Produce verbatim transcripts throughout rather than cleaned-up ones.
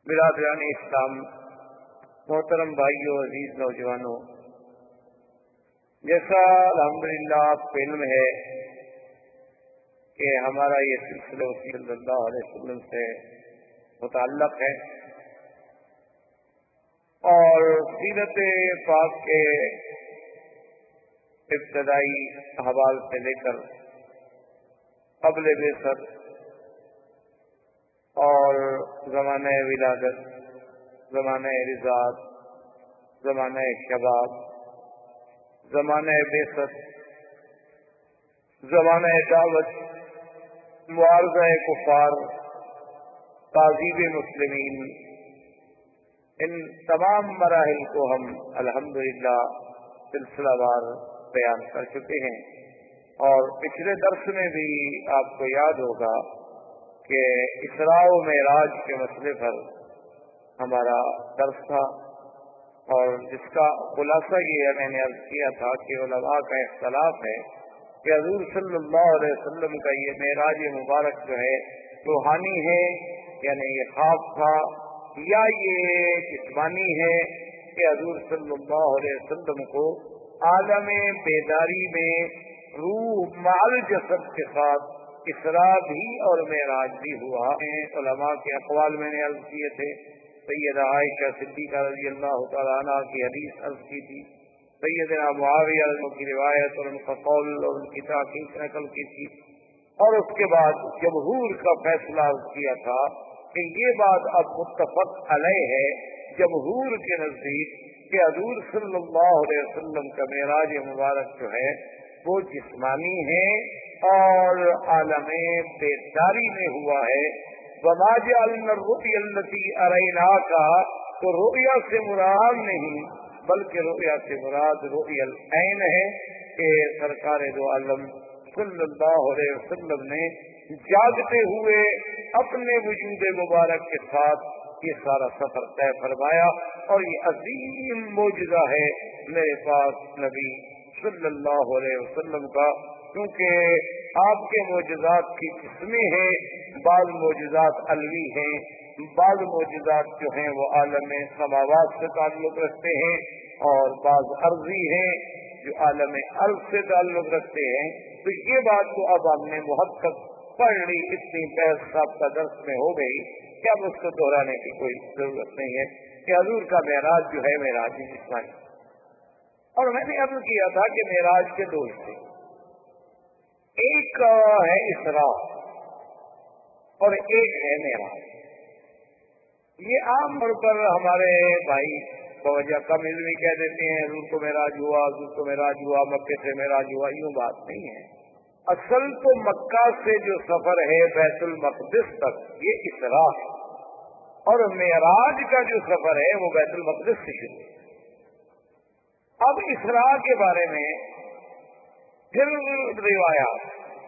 برادران اسلام، محترم بھائیوں، عزیز نوجوانوں، جیسا الحمدللہ آپ کو علم ہے کہ ہمارا یہ سلسلہ صلی اللہ علیہ وسلم سے متعلق ہے اور سیرت پاک کے ابتدائی احوال سے لے کر قبل بعثت اور زمانہ ولادت، زمانہ رضاعت، زمانہ شباب، زمانہ بعثت، زمانہ دعوت، معارضہ کفار، تعذیب مسلمین، ان تمام مراحل کو ہم الحمدللہ سلسلہ وار بیان کر چکے ہیں۔ اور پچھلے درس میں بھی آپ کو یاد ہوگا کہ اسراء و معراج کے مسئلے پر ہمارا درس تھا، اور جس کا خلاصہ یہ میں نے عرض کیا تھا کہ علماء کا اختلاف ہے کہ حضور صلی اللہ علیہ وسلم کا یہ معراج مبارک جو ہے روحانی ہے، یعنی یہ خواب تھا، یا یہ جسمانی ہے کہ حضور صلی اللہ علیہ وسلم کو عالم بیداری میں روح مع الجسد کے ساتھ اسراء بھی اور معراج بھی ہوا ہے۔ علماء کے اقوال میں نے عرض کیے تھے، سیدہ عائشہ صدیقہ رضی اللہ تعالیٰ عنہ کی حدیث عرض کی تھی، سیدنا معاویہ کی روایت اور ان کا قول اور ان کی تحقیق نقل کی تھی، اور اس کے بعد جمہور کا فیصلہ عرض کیا تھا کہ یہ بات اب متفق علیہ ہے جمہور کے نزدیک کہ حضور صلی اللہ علیہ وسلم کا معراج مبارک جو ہے وہ جسمانی ہے اور عالم بیداری میں ہوا ہے۔ وما جعلنا الرؤيا التي أريناك، تو رؤیا سے مراد نہیں بلکہ رؤیا سے مراد رؤیا العین ہے کہ سرکار دو عالم صلی اللہ علیہ وسلم نے جاگتے ہوئے اپنے وجود مبارک کے ساتھ یہ سارا سفر طے فرمایا، اور یہ عظیم معجزہ ہے میرے پاس نبی صلی اللہ علیہ وسلم کا، کیونکہ آپ کے معجزات کی قسمیں ہیں، بعض معجزات علوی ہیں، بعض معجزات جو ہیں وہ عالم سماوات سے تعلق رکھتے ہیں، اور بعض عرضی ہیں جو عالم ارض سے تعلق رکھتے ہیں۔ تو یہ بات تو اب ہم نے محقق پڑھ لی، اتنی بحث صاحب کا درس میں ہو گئی کہ اب اس کو دہرانے کی کوئی ضرورت نہیں ہے کہ حضور کا معراج جو ہے معراج جسمانی۔ اور میں نے عرض کیا تھا کہ معراج کے دو حصے، ایک ہے اسراء اور ایک ہے معراج۔ یہ عام طور پر ہمارے بھائی بوجہ کم علمی کہہ دیتے ہیں حضور کو معراج ہوا، حضور کو معراج ہوا، مکے سے معراج ہوا، یوں بات نہیں ہے۔ اصل تو مکہ سے جو سفر ہے بیت المقدس تک یہ اسراء ہے، اور معراج کا جو سفر ہے وہ بیت المقدس سے شروع ہے۔ اب اسراء کے بارے میں پھر روایات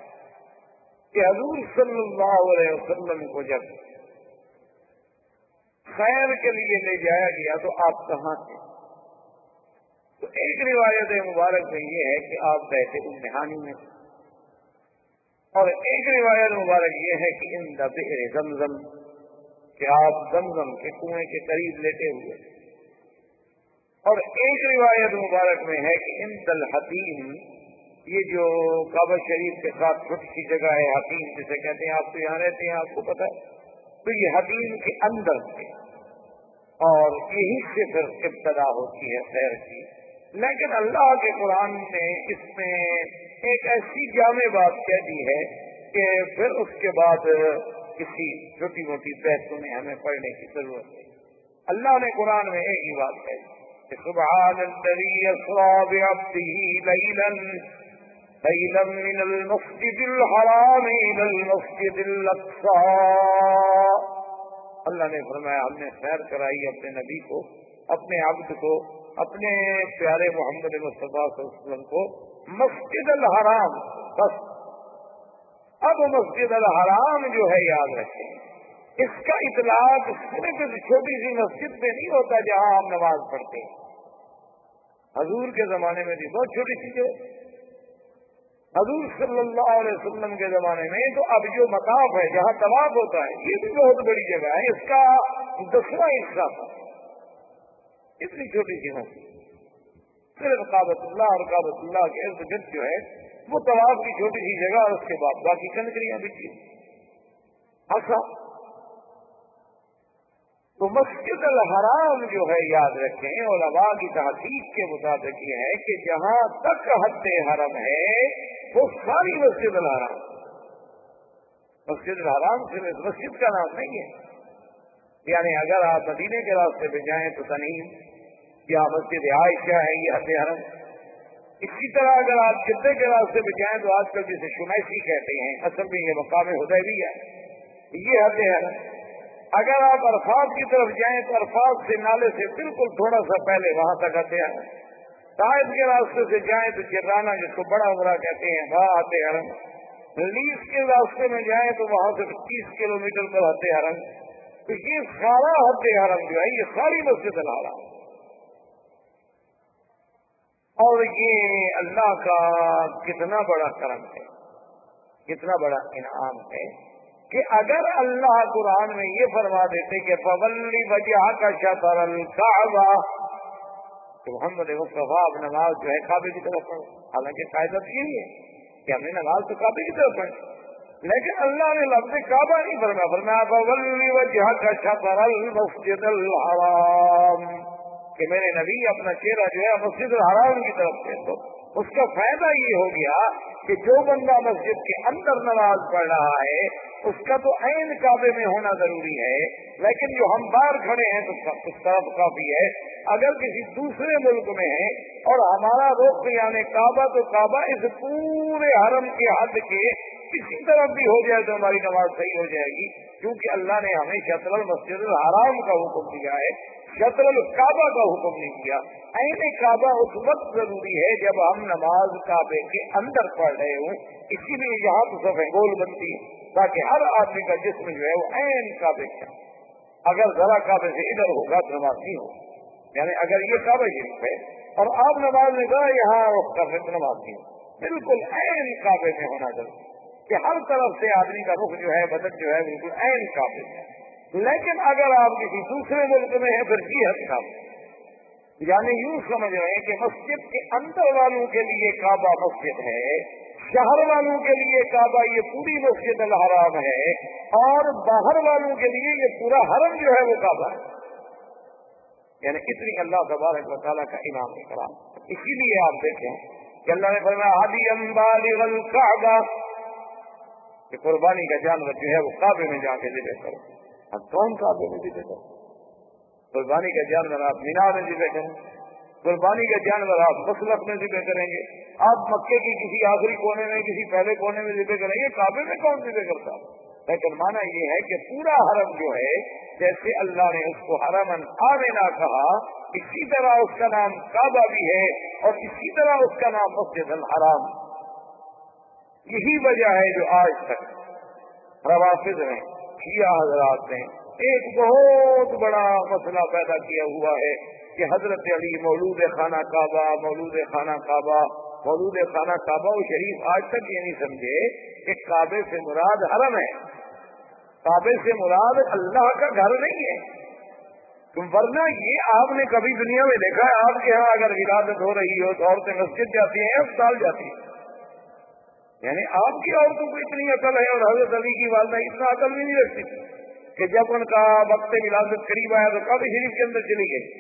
کہ حضور صلی اللہ علیہ وسلم کو جب خیر کے لیے لے جایا گیا تو آپ کہاں تھے؟ تو ایک روایت مبارک میں یہ ہے کہ آپ بیٹھے امتحانی میں، اور ایک روایت مبارک یہ ہے کہ ان بئر زمزم، کہ آپ زمزم کے کنویں کے قریب لیٹے ہوئے، اور ایک روایت مبارک میں ہے کہ ان الحتیم، یہ جو کعبہ شریف کے ساتھ چھوٹی سی جگہ ہے حتیم جسے کہتے ہیں، آپ تو یہاں رہتے ہیں آپ کو پتا ہے، تو یہ حتیم کے اندر تھے، اور یہی سے پھر ابتدا ہوتی ہے خیر کی۔ لیکن اللہ کے قرآن نے اس میں ایک ایسی جامع بات کہہ دی ہے کہ پھر اس کے بعد کسی چھوٹی موٹی بحثوں میں ہمیں پڑھنے کی ضرورت ہے۔ اللہ نے قرآن میں ایک ہی بات کہی کہ سبحان الذی اسری بعبدہ لیلا لیلا من المسجد الحرام الى المسجد الاقصی۔ اللہ نے فرمایا ہم نے سیر کرائی اپنے نبی کو، اپنے عبد کو، اپنے پیارے محمد مصطفیٰ صلی اللہ علیہ وسلم کو مسجد الحرام، بس اب مسجد الحرام جو ہے یاد رکھیں، اس کا اطلاق صرف اس چھوٹی سی مسجد میں نہیں ہوتا جہاں ہم نماز پڑھتے ہیں۔ حضور کے زمانے میں بھی بہت چھوٹی سی جو حضور صلی اللہ علیہ وسلم کے زمانے میں تو اب جو مطاف ہے جہاں طواف ہوتا ہے یہ بھی بہت بڑی جگہ ہے، اس کا دسواں حصہ تھا، اتنی چھوٹی سی مسجد، صرف کعبۃ اللہ اور کعبۃ اللہ کے ارد گرد جو ہے وہ طواف کی چھوٹی سی جگہ، اور اس کے بعد باقی کنکریاں بچی۔ ایسا تو مسجد الحرام جو ہے، یاد رکھیں علماء کی تحقیق کے مطابق یہ ہے کہ جہاں تک حد حرم ہے وہ ساری مسجد الحرام، مسجد الحرام صرف مسجد کا نام نہیں ہے، یعنی اگر آپ مدینے کے راستے پہ جائیں تو تنعیم یا مسجد عائشہ ہے یہ حد حرم، اسی طرح اگر آپ جدہ کے راستے پہ جائیں تو آج کل جسے شمیسی کہتے ہیں، اصل میں یہ مقام حدیبیہ ہے، یہ حد حرم۔ اگر آپ عرفات کی طرف جائیں تو عرفات سے نالے سے بالکل تھوڑا سا پہلے وہاں تک حد حرم، طائف کے راستے سے جائیں تو جرانہ جس کو بڑا عمرہ کہتے ہیں وہاں حد حرم، لیس کے راستے میں جائیں تو وہاں سے تیس کلو میٹر پر حد حرم، تو یہ سارا حد حرم جو ہے یہ ساری مسجد الحرام، اور یہ اللہ کا کتنا بڑا کرم ہے، کتنا بڑا انعام ہے کہ اگر اللہ قرآن میں یہ فرما دیتے کہ فولی وجہ کا شطر الکعبہ، تو محمد مصطفیٰ اب نماز جو ہے کعبے کی طرف پڑھو، حالانکہ قاعدہ یہی ہے کہ ہم نے نماز تو کعبے کی طرف پڑھی، لیکن اللہ نے لفظ کعبہ نہیں فرمایا، فرمایا فولی وجہ کا شطر المسجد الحرام، کہ میرے نبی اپنا چہرہ جو ہے مسجد الحرام کی طرف سے، تو اس کا فائدہ یہ ہو گیا کہ جو بندہ مسجد کے اندر نماز پڑھ رہا ہے اس کا تو عین کعبے میں ہونا ضروری ہے، لیکن جو ہم باہر کھڑے ہیں تو اس طرف کافی ہے، اگر کسی دوسرے ملک میں ہے اور ہمارا رخ یعنی کعبہ تو کعبہ اس پورے حرم کے حد کے کسی طرف بھی ہو جائے تو ہماری نماز صحیح ہو جائے گی، کیونکہ اللہ نے ہمیں شطر المسجد الحرام کا حکم دیا ہے، شطر الکعبہ کا حکم نہیں کیا۔ عین کعبہ اس وقت ضروری ہے جب ہم نماز کعبے کے اندر پڑھ رہے ہوں، اسی لیے یہاں تو صفیں گول بنتی ہے تاکہ ہر آدمی کا جسم جو ہے وہ عین کعبے کا، اگر ذرا کعبے سے ادھر ہوگا تو نماز نہیں ہوگی، یعنی اگر یہ کعبہ شریف ہے اور آپ نماز میں ذرا یہاں رخ کر رہے تو نماز نہیں ہوگی، بالکل عین کعبے میں ہونا ضروری کہ ہر طرف سے آدمی کا رخ جو ہے بدن جو ہے بالکل عین کعبے میں۔ لیکن اگر آپ کسی دوسرے ملک میں ہیں پھر جہت کعبہ، یعنی یوں سمجھ رہے ہیں کہ مسجد کے اندر والوں کے لیے کعبہ مسجد ہے، شہر والوں کے لیے کعبہ یہ پوری مسجد الحرام ہے، اور باہر والوں کے لیے یہ پورا حرم جو ہے وہ کعبہ ہے، یعنی اتنی اللہ تبارک و تعالیٰ کا انعام کرام۔ اسی لیے آپ دیکھیں کہ اللہ نے فرمایا ہدی بالغ الکعبہ، کہ قربانی کا جانور جو ہے وہ کعبے میں جا کے ذبح کرو۔ اب کون کعبے میں ذبح کرو؟ قربانی کا جانور آپ مینا میں ذبح کریں، قربانی کا جانور آپ مسلک میں ذبح کریں گے، آپ مکے کی کسی آخری کونے میں کسی پہلے کونے میں ذبح کریں گے، کعبے میں کون ذبح کرتا ہے؟ لیکن مانا یہ ہے کہ پورا حرم جو ہے جیسے اللہ نے اس کو حرمن آمنا کہا، اسی طرح اس کا نام کعبہ بھی ہے اور اسی طرح اس کا نام مسجد الحرام۔ یہی وجہ ہے جو آج تک روافض نے، شیعہ حضرات نے ایک بہت بڑا مسئلہ پیدا کیا ہوا ہے کہ حضرت علی مولود خانہ کعبہ، مولود خانہ کعبہ، مولود خانہ کعبہ و شریف آج تک یہ نہیں سمجھے کہ کعبے سے مراد حرم ہے، کعبے سے مراد اللہ کا گھر نہیں ہے، ورنہ یہ آپ نے کبھی دنیا میں دیکھا ہے آپ کے ہاں اگر ولادت ہو رہی ہو تو عورتیں مسجد جاتی ہیں اسپتال جاتی ہیں؟ یعنی آپ کی عورتوں کو اتنی عقل ہے اور حضرت علی کی والدہ اتنا عقل بھی نہیں رکھتی کہ جب ان کا وقت ولادت قریب آیا تو کعبہ شریف کے اندر چلی گئی؟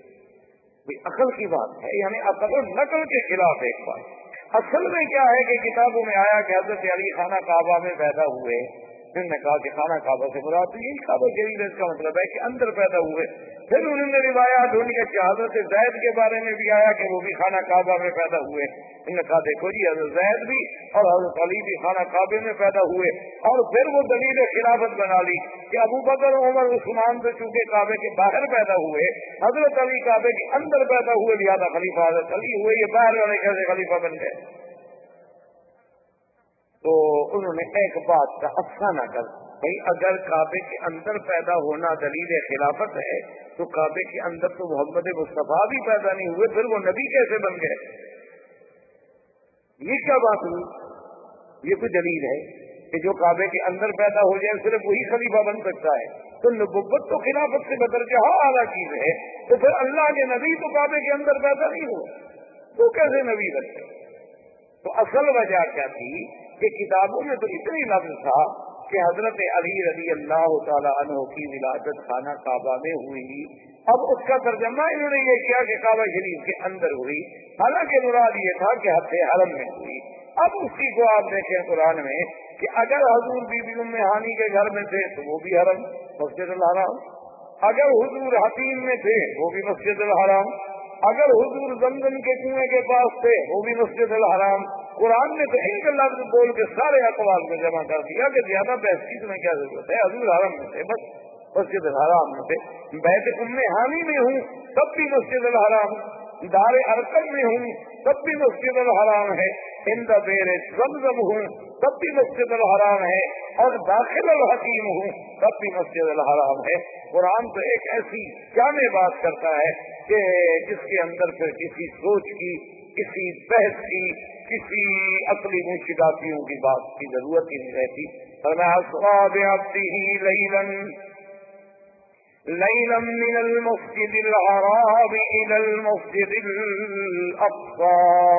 عقل کی بات ہے، یعنی عقل و نقل کے خلاف ایک بات۔ اصل میں کیا ہے کہ کتابوں میں آیا کہ حضرت علی خانہ کعبہ میں پیدا ہوئے، انہوں نے کہا کہ خانہ کعبہ سے مراد یہی کعبہ شریف، اس کا مطلب ہے کہ اندر پیدا ہوئے۔ پھر انہوں نے روایات ڈھونڈی کہ حضرت زید کے بارے میں بھی آیا کہ وہ بھی خانہ کعبہ میں پیدا ہوئے، انہوں نے کہا دیکھو جی حضرت زید بھی اور حضرت علی بھی خانہ کعبے میں پیدا ہوئے، اور پھر وہ دلیل خلافت بنا لی کہ ابو بکر عمر عثمان تو چونکہ کعبے کے باہر پیدا ہوئے، حضرت علی کعبے کے اندر پیدا ہوئے، لہٰذا خلیفہ حضرت علی ہوئے، یہ باہر والے کیسے خلیفہ بن گئے؟ تو انہوں نے ایک بات کا افسانہ کر، بھائی اگر کعبے کے اندر پیدا ہونا دلیل خلافت ہے تو کعبے کے اندر تو محمد مصطفیٰ بھی پیدا نہیں ہوئے، پھر وہ نبی کیسے بن گئے؟ یہ کیا بات ہوئی؟ یہ کوئی دلیل ہے کہ جو کعبے کے اندر پیدا ہو جائے صرف وہی خلیفہ بن سکتا ہے؟ تو نبوت تو خلافت سے بدرجہ اعلیٰ چیز ہے، تو پھر اللہ کے نبی تو کعبے کے اندر پیدا نہیں ہوا، تو کیسے نبی بنتے؟ تو اصل وجہ کیا تھی کہ کتابوں میں تو اتنی لفظ تھا کہ حضرت علی رضی اللہ تعالی عنہ کی ولادت خانہ کعبہ میں ہوئی، اب اس کا ترجمہ انہوں نے یہ کیا کہ کعبہ شریف کے اندر ہوئی، حالانکہ مراد یہ تھا کہ حد حرم میں ہوئی۔ اب اسی کو آپ دیکھیں قرآن میں کہ اگر حضور بی بی ام ہانی کے گھر میں تھے تو وہ بھی حرم مسجد الحرام، اگر حضور حتیم میں تھے وہ بھی مسجد الحرام، اگر حضور زمزم کے کنویں کے پاس تھے وہ بھی مسجد الحرام۔ قرآن نے تو ایک لفظ بول کے سارے اقوال کو جمع کر دیا کہ زیادہ بحث کی تمہیں کیا ضرورت ہے، حضور حرم میں تھے بس مسجد الحرام میں تھے، بیت ام ہانی میں ہوں تب بھی مسجد الحرام، دار ارقم میں ہوں تب بھی مسجد الحرام ہے، ہند بیر زمزم ہوں تب بھی مسجد الحرام ہے، اور داخل الحکیم ہوں تب بھی مسجد الحرام ہے۔ قرآن تو ایک ایسی جامع بات کرتا ہے کہ جس کے اندر پھر کسی سوچ کی، کسی بحث کی، کسی عقلی منشداتیوں کی بات کی ضرورت ہی نہیں رہتی۔ فرمایا اسریٰ بعبدہ لیلا لیلا من المسجد الحرام الى المسجد الاقصى۔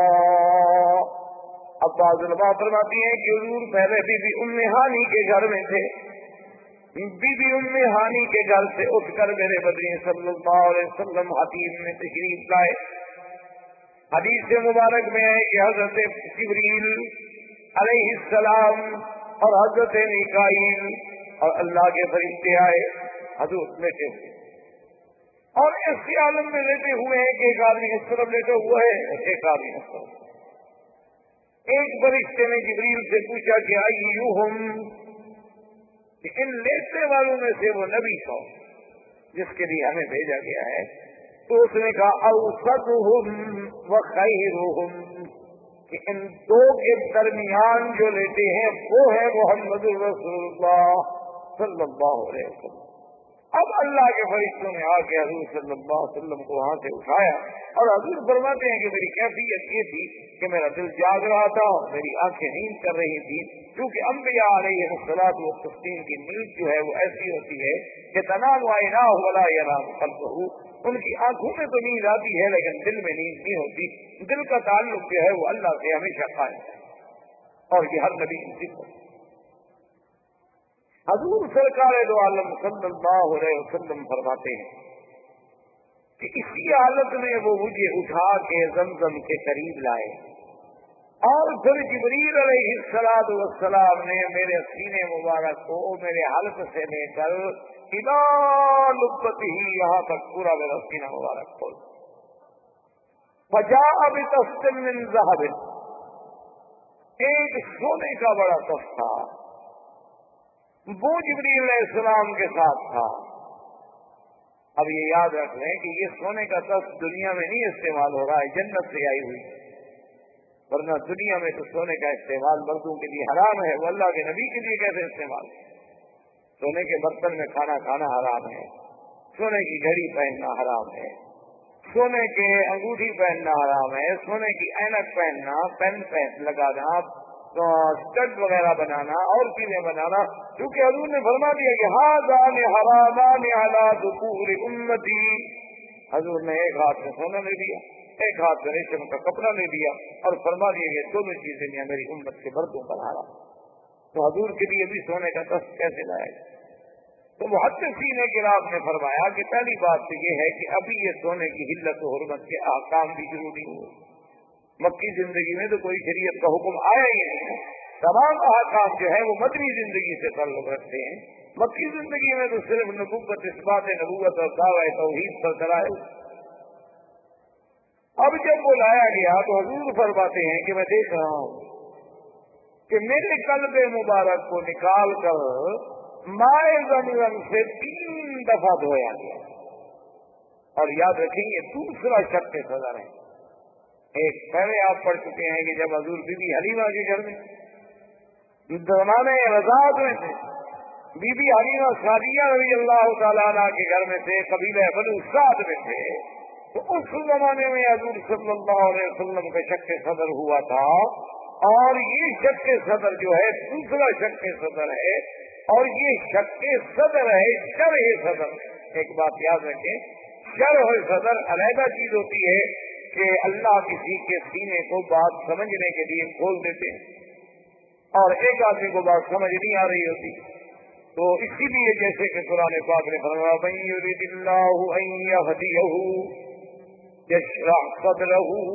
اب بعض علماء فرماتی ہیں کہ حضور پہلے بی بی ام ہانی کے گھر میں تھے، بی بی ام ہانی کے گھر سے اٹھ کر میرے بدری صلی اللہ علیہ وسلم حتیم میں تشریف لائے۔ حدیث مبارک میں ہے کہ حضرت جبریل علیہ السلام اور حضرت میکائیل اور اللہ کے فرشتے آئے، حضور لیٹے ہوئے، اور ایسے عالم میں لیٹے ہوئے ہیں کہ ایک آدمی اس طرف لیٹا ہوا ہے، ایک آدمی اس طرف۔ ایک فرشتے نے جبریل سے پوچھا کہ ایہم، کہ ان لیٹنے والوں میں سے وہ نبی کون جس کے لیے ہمیں بھیجا گیا ہے؟ تو اس نے کہا اوسطہم وخیرہم، کہ ان دو کے درمیان جو لیٹے ہیں وہ ہے محمد رسول اللہ صلی اللہ علیہ وسلم۔ اب اللہ کے فرشتوں نے آ کے حضور صلی اللہ علیہ وسلم کو وہاں سے اٹھایا، اور حضور فرماتے ہیں کہ میری کیفیت یہ تھی کہ میرا دل جاگ رہا تھا اور میری آنکھیں نیند کر رہی تھی، کیونکہ انبیاء علیہ الصلوۃ والتسلیم کی نیند جو ہے وہ ایسی ہوتی ہے کہ تنام عیناہ ولا ینام قلبہ، ان کی آنکھوں میں تو نیند آتی ہے لیکن دل میں نیند نہیں ہوتی، دل کا تعلق جو ہے وہ اللہ سے ہمیشہ قائم ہے، اور یہ ہر نبی کی صفت۔ حضور سرکار دو عالم صلی اللہ علیہ وسلم فرماتے ہیں کہ اسی حالت میں وہ مجھے اٹھا کے زمزم کے قریب لائے، اور پھر جبریل علیہ الصلوۃ والسلام نے میرے سینے مبارک کو میرے حلق سے لے کر الی لبتہ، یہاں تک پورا میرا سینہ مبارک کھول، فجاء بطست من ذہب، ایک سونے کا بڑا تخت تھا، وہ جبریل علیہ السلام کے ساتھ تھا۔ اب یہ یاد رکھ لیں کہ یہ سونے کا تخت دنیا میں نہیں استعمال ہو رہا ہے، جنت سے آئی ہوئی، ورنہ دنیا میں تو سونے کا استعمال مردوں کے لیے حرام ہے، وہ اللہ کے نبی کے لیے کیسے استعمال؟ سونے کے برتن میں کھانا کھانا حرام ہے، سونے کی گھڑی پہننا حرام ہے، سونے کے انگوٹھی پہننا حرام ہے، سونے کی اینک پہننا، پین پہن لگانا، اسٹڈ وغیرہ بنانا اور چیزیں بنانا، کیونکہ حضور نے فرما دیا کہ ھذان حرامان علی ذکور امتی، حضور نے ایک ہاتھ میں سونا لے لیا، ایک ہاتھ میں ریشم کا کپڑا لے لیا، اور فرما دیا کہ دونوں چیزیں میری امت کے مردوں پر حرام۔ تو حضور کے لیے بھی سونے کا تخت کیسے لایا گیا؟ تو محدثین کرام نے فرمایا کہ پہلی بات تو یہ ہے کہ ابھی یہ سونے کی حلت و حرمت کے احکام بھی ضروری ہوئے، مکی زندگی میں تو کوئی شریعت کا حکم آیا ہی نہیں ہے، تمام احکام جو ہے وہ مدنی زندگی سے تعلق رکھتے ہیں، مکی زندگی میں تو صرف نبوت، اثبات نبوت اور دعوی توحید پر چلائے۔ اب جب وہ لایا گیا تو حضور فرماتے ہیں کہ میں دیکھ رہا ہوں کہ میرے قلب مبارک کو نکال کر مائے زمزم سے تین دفعہ دھویا گیا، اور یاد رکھیں یہ دوسرا شق کے صدر ہے۔ ایک پہلے آپ پڑھ چکے ہیں کہ جب حضور بی بی حلیمہ کے گھر میں زمانے رضاعت میں تھے، بی بی حلیمہ سعدیہ رضی اللہ تعالیٰ عنہ کے گھر میں تھے، قبیلہ بنو سعد میں تھے، تو اس زمانے میں حضور صلی اللہ علیہ وسلم کا شق صدر ہوا تھا، اور یہ شق صدر جو ہے دوسرا شق صدر ہے، اور یہ شق صدر ہے شرح صدر۔ ایک بات یاد رکھیں، شرح صدر علیحدہ چیز ہوتی ہے کہ اللہ کسی کے سینے کو بات سمجھنے کے لیے کھول دیتے ہیں، اور ایک آدمی کو بات سمجھ نہیں آ رہی ہوتی، تو اسی لیے جیسے کہ قرآن پاک نے فرمایا من یرید اللہ ان یہدیہ یشرح صدرہ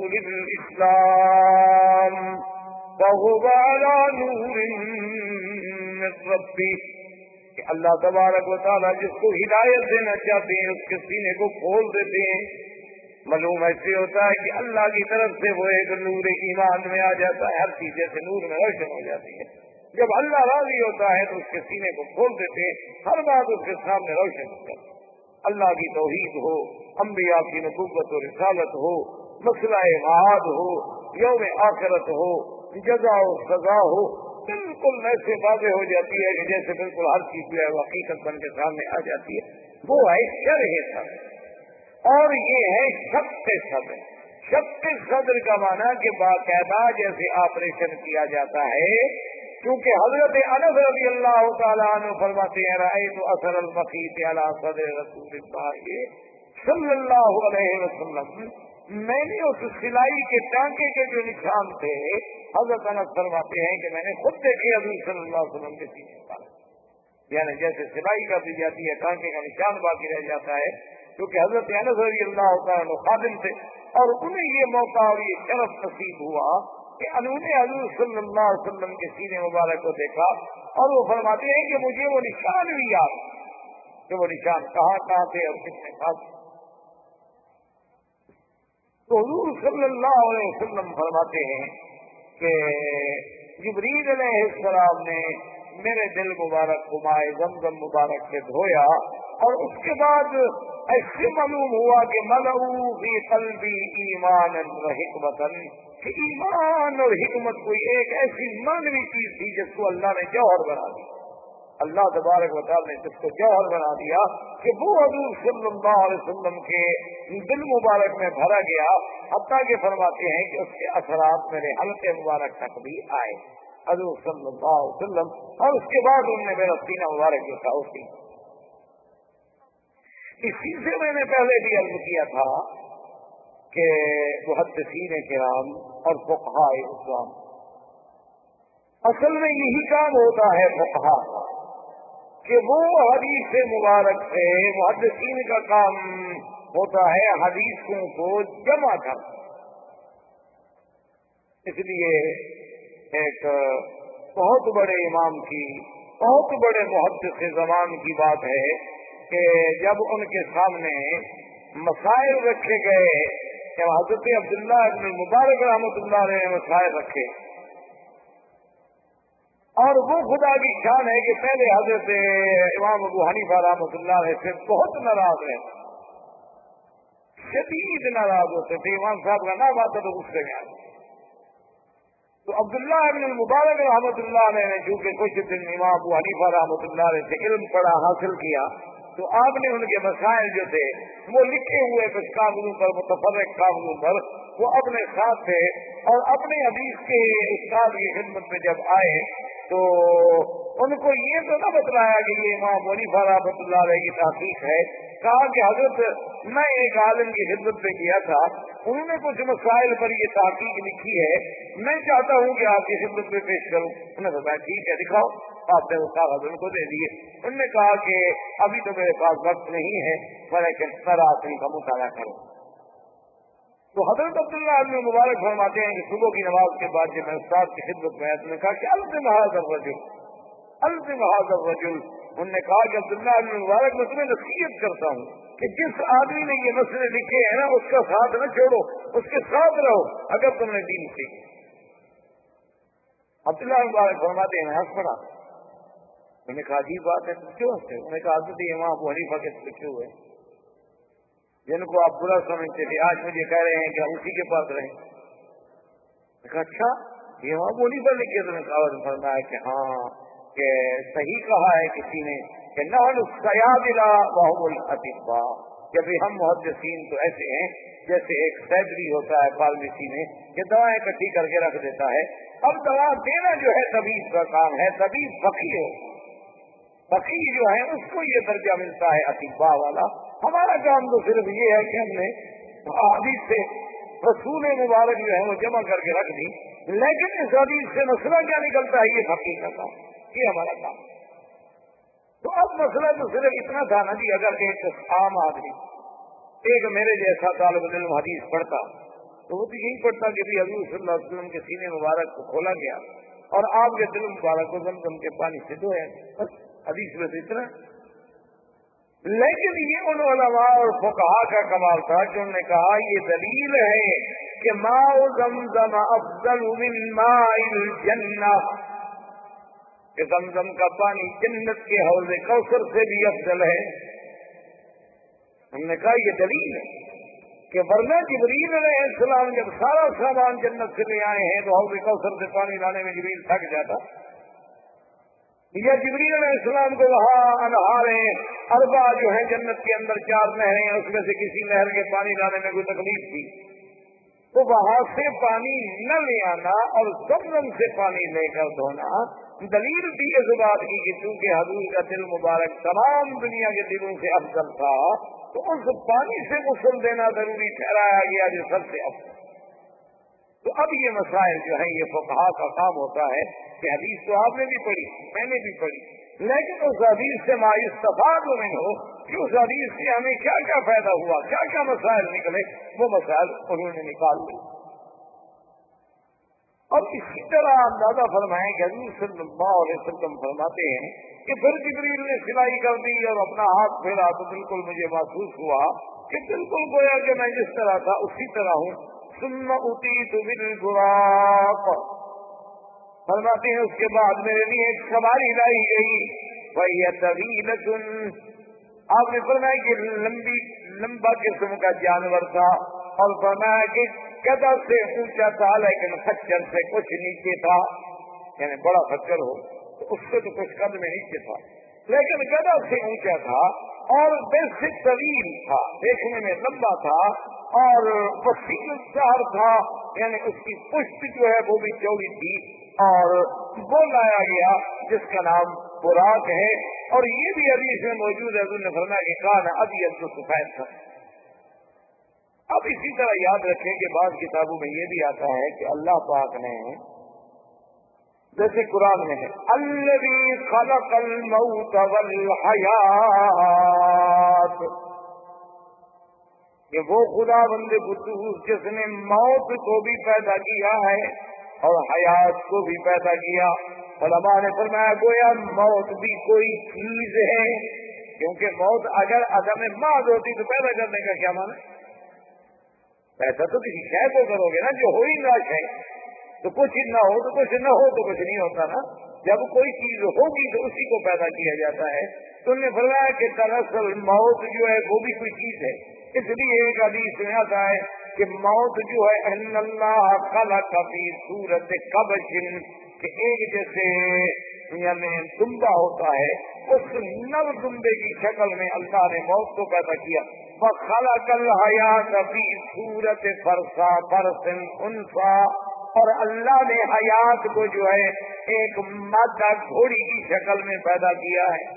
للاسلام فہو علی نور من ربہ، کہ اللہ تبارک و تعالیٰ جس کو ہدایت دینا چاہتے ہیں اس کے سینے کو کھول دیتے ہیں۔ معلوم ایسے ہوتا ہے کہ اللہ کی طرف سے وہ ایک نور ایمان میں آ جاتا ہے، ہر چیز جیسے نور میں روشن ہو جاتی ہے۔ جب اللہ راضی ہوتا ہے تو اس کے سینے کو کھول دیتے ہیں، ہر بات اس کے سامنے روشن ہو جاتی ہے۔ اللہ کی توحید ہو، انبیاء کی نبوت و رسالت ہو، مسئلہ معاد ہو، یوم آخرت ہو، جزا و سزا ہو، بالکل ایسے واضح ہو جاتی ہے کہ جیسے بالکل ہر چیز جو ہے وہ حقیقت بن کے سامنے آ جاتی ہے۔ وہ ہے شرح صدر، اور یہ ہے شق صدر۔ شق صدر کا معنی کہ باقاعدہ جیسے آپریشن کیا جاتا ہے، کیونکہ حضرت انس رضی اللہ تعالیٰ عنہ فرماتے ہیں رأیت اثر المخیط علی صدر رسول اللہ صلی اللہ علیہ وسلم، میں نے اس سلائی کے ٹانکے کے جو نشان تھے، حضرت انس فرماتے ہیں کہ میں نے خود دیکھے حضور صلی اللہ علیہ وسلم کے سینے پر، یعنی جیسے سلائی کا دی جاتی ہے ٹانکے کا نشان باقی رہ جاتا ہے، کیونکہ حضرت انس رضی اللہ تعالیٰ عنہ خادم تھے، اور انہیں یہ موقع اور یہ شرف نصیب ہوا کہ انہوں نے حضور صلی اللہ علیہ وسلم کے سینے مبارک کو دیکھا، اور وہ فرماتے ہیں کہ مجھے وہ نشان بھی یاد کہ وہ نشان کہاں کہاں تھے اور کس نے کہا۔ تو حضور صلی اللہ علیہ وسلم فرماتے ہیں کہ جبریل علیہ السلام نے میرے دل مبارک کو مائے زمزم مبارک سے دھویا، اور اس کے بعد ایسے معلوم ہوا کہ ملؤ فی قلبی ایمانا و حکمتا، کہ ایمان اور حکمت کوئی ایک ایسی مانوی چیز تھی جس کو اللہ نے جوہر بنا دیا، اللہ تبارک و تعالی نے جس کو جوہر بنا دیا کہ وہ حضور صلی اللہ علیہ وسلم کے دل مبارک میں بھرا گیا، حتیٰ کہ فرماتے ہیں کہ اس کے اثرات میرے حلق مبارک تک بھی آئے حضور صلی اللہ علیہ وسلم، اور اس کے بعد انہوں نے میرا سینہ مبارک دیکھا۔ اسی اسی سے میں نے پہلے بھی عرض کیا تھا کہ محدثین کرام اور فقہاء اسلام اصل میں یہی کام ہوتا ہے فقہاء کا، کہ وہ حدیث مبارک سے محدثین کا کام ہوتا ہے حدیثوں کو جمع کر۔ اس لیے ایک بہت بڑے امام کی، بہت بڑے محدث زمان کی بات ہے کہ جب ان کے سامنے مسائل رکھے گئے، جب حضرت عبداللہ ابن مبارک رحمۃ اللہ علیہ نے مسائل رکھے، اور وہ خدا کی شان ہے کہ پہلے حضرت امام ابو حنیفہ رحمۃ اللہ علیہ سے بہت ناراض رہے، شدید ناراض ہوتے تھے، امام صاحب کا نام آتا تو غصے میں آتے۔ تو عبداللہ ابن مبارک رحمۃ اللہ علیہ نے چونکہ کچھ دن امام ابو حنیفہ رحمۃ اللہ علیہ سے علم پڑھا حاصل کیا، تو آپ نے ان کے مسائل جو تھے وہ لکھے ہوئے کچھ کاغذوں پر، متفرق کاغذوں پر، وہ اپنے ساتھ تھے، اور اپنے حدیث کے استاد کی خدمت میں جب آئے تو ان کو یہ تو نہ بتلایا کہ یہ امام ابو حنیفہ رحمۃ اللہ علیہ کی تحقیق ہے، کہا کہ حضرت میں ایک عالم کی خدمت میں گیا تھا، انہوں نے کچھ مسائل پر یہ تحقیق لکھی ہے، میں چاہتا ہوں کہ آپ کی خدمت میں پیش کروں۔ انہوں نے بتایا ٹھیک ہے دکھاؤ، آپ نے وہ کاغذ ان کو دے دیے۔ انہوں نے کہا کہ ابھی تو میرے پاس وقت نہیں ہے، لیکن میں رات کا مطالعہ کروں۔ تو حضرت عبداللہ ابن مبارک فرماتے ہیں کہ صبح کی نماز کے بعد جب میں استاد کی خدمت میں آیا تو نے کہا کہ الزم ھذا الرجل الزم ھذا الرجل، انہوں نے کہا کہ عبداللہ ابن مبارک میں تمہیں نصیحت کرتا ہوں کہ جس آدمی نے یہ مسئلے لکھے ہیں نا اس کا ساتھ نہ چھوڑو، اس کے ساتھ رہو اگر تم نے دین سیکھی۔ عبداللہ ابن مبارک فرماتے ہیں ہنس پڑا، انہوں نے کہا عجیب بات ہے، تم کیوں ہنستے؟ انہوں نے کہا حضرت امام ابو حنیفہ کے لکھے ہوئے جن کو آپ برا سمجھتے تھے آج مجھے کہہ رہے ہیں کہ ہم اسی کے پاس رہیں۔ میں کہا اچھا یہ امام ابو حنیفہ لکھے؟ تو نے کہا فرمایا کہ ہاں، کہ صحیح کہا ہے کسی نے کہ نحن الصیادلہ وهم الاطباء، کہ بھی ہم محدثین تو ایسے ہیں جیسے ایک سیدری ہوتا ہے فارمیسی میں کہ دوائیں اکٹھی کر کے رکھ دیتا ہے. اب دوا دینا جو ہے طبیب کا کام ہے. طبیب فقی ہو, فقی جو ہے اس کو یہ درجہ ملتا ہے اطباء والا. ہمارا کام تو صرف یہ ہے کہ ہم نے حدیث سے رسول مبارک جو ہے وہ جمع کر کے رکھ دی, لیکن اس حدیث سے مسئلہ کیا نکلتا ہے یہ فقی کا کام, یہ ہمارا کام. تو اب مسئلہ تو صرف اتنا تھا نا جی, اگر ایک عام آدمی ایک میرے جیسا طالب علم حدیث پڑھتا تو وہ تو یہی پڑھتا کہ بھی حضور صلی اللہ علیہ وسلم کے سینے مبارک کو کھولا گیا اور آپ کے دل مبارک کو زمزم کے پانی سے دھویا, بس حدیث میں تو اتنا. لیکن یہ ان علماء اور فقہا کا کمال تھا کہ انہوں نے کہا یہ دلیل ہے کہ ماء زمزم افضل من ماء الجنہ, کہ زمزم کا پانی جنت کے حوض کوثر سے بھی افضل ہے. ہم نے کہا یہ دلیل ہے کہ ورنہ جبریل علیہ السلام جب سارا سامان جنت سے لے آئے ہیں تو حوض کوثر سے پانی لانے میں جبریل تھک جاتا, یا جبریل علیہ السلام کو وہاں انہاریں اربع جو ہے جنت کے اندر چار نہریں ہیں, اس میں سے کسی نہر کے پانی لانے میں کوئی تکلیف تھی تو وہاں سے پانی نہ لے آنا اور زمزم سے پانی لے کر دھونا دلیل بھی اس بات کی کہ چونکہ حضور کا دل مبارک تمام دنیا کے دلوں سے افضل تھا تو اس پانی سے غسل دینا ضروری ٹھہرایا گیا جو سب سے افضل. تو اب یہ مسائل جو ہیں یہ فقہا کا کام ہوتا ہے کہ حدیث تو آپ نے بھی پڑھی, میں نے بھی پڑھی, لیکن اس حدیث سے ما یستفاد نہیں ہو کہ اس حدیث سے ہمیں کیا کیا فائدہ ہوا, کیا کیا مسائل نکلے, وہ مسائل انہوں نے نکال لی. اور اسی طرح اندازہ فرمائیں کہ حضور صلی اللہ علیہ وسلم فرماتے ہیں کہ پھر جبریل نے سلائی کر دی اور اپنا ہاتھ پھیرا تو بالکل مجھے محسوس ہوا کہ بالکل گویا کہ میں جس طرح تھا اسی طرح ہوں. ثم اتیت بالبراق, فرماتے ہیں اس کے بعد میرے لیے ایک سواری لائی گئی, وہی طویلۃ, آپ نے فرمایا کہ لمبی لمبا قسم کا جانور تھا اور فرمایا کہ گدھا سے اونچا تھا لیکن خچر سے کچھ نیچے تھا, یعنی بڑا خچر ہو تو اس سے تو کچھ قد میں نیچے تھا لیکن گدھا سے اونچا تھا اور ویسے طویل تھا, دیکھنے میں لمبا تھا اور وسیع شہر تھا, یعنی اس کی پشت جو ہے وہ بھی چوڑی تھی اور وہ لایا گیا جس کا نام براق ہے. اور یہ بھی حدیث میں موجود ہے, حضور نے فرمایا کہ کان ابیض تو سفید تھا. اب اسی طرح یاد رکھیں کہ بعض کتابوں میں یہ بھی آتا ہے کہ اللہ پاک نے جیسے قرآن میں ہے الذی خلق الموت والحیات, کہ وہ خدا بند قدوس جس نے موت کو بھی پیدا کیا ہے اور حیات کو بھی پیدا کیا. علماء نے فرمایا گویا موت بھی کوئی چیز ہے, کیونکہ موت اگر عدم ماض ہوتی تو پیدا کرنے کا کیا معنی, پیدا تو کسی شے کو کرو گے نا جو ہو ہی نہ شے, تو کچھ نہ ہو تو کچھ نہ ہو تو کچھ نہیں ہوتا نا. جب کوئی چیز ہوگی تو اسی کو پیدا کیا جاتا ہے. تو انہوں نے فرمایا کہ دراصل موت جو ہے وہ بھی کوئی چیز ہے. اس لیے ایک حدیث میں آتا ہے کہ موت جو ہے ان اللہ خلق فی صورت کبش, کہ ایک جیسے یعنی دمبا ہوتا ہے اس نو دمبے کی شکل میں اللہ نے موت کو پیدا کیا. فخلق الحیات فی صورت فرسا فرس انسا, اور اللہ نے حیات کو جو ہے ایک مادہ گھوڑی کی شکل میں پیدا کیا ہے.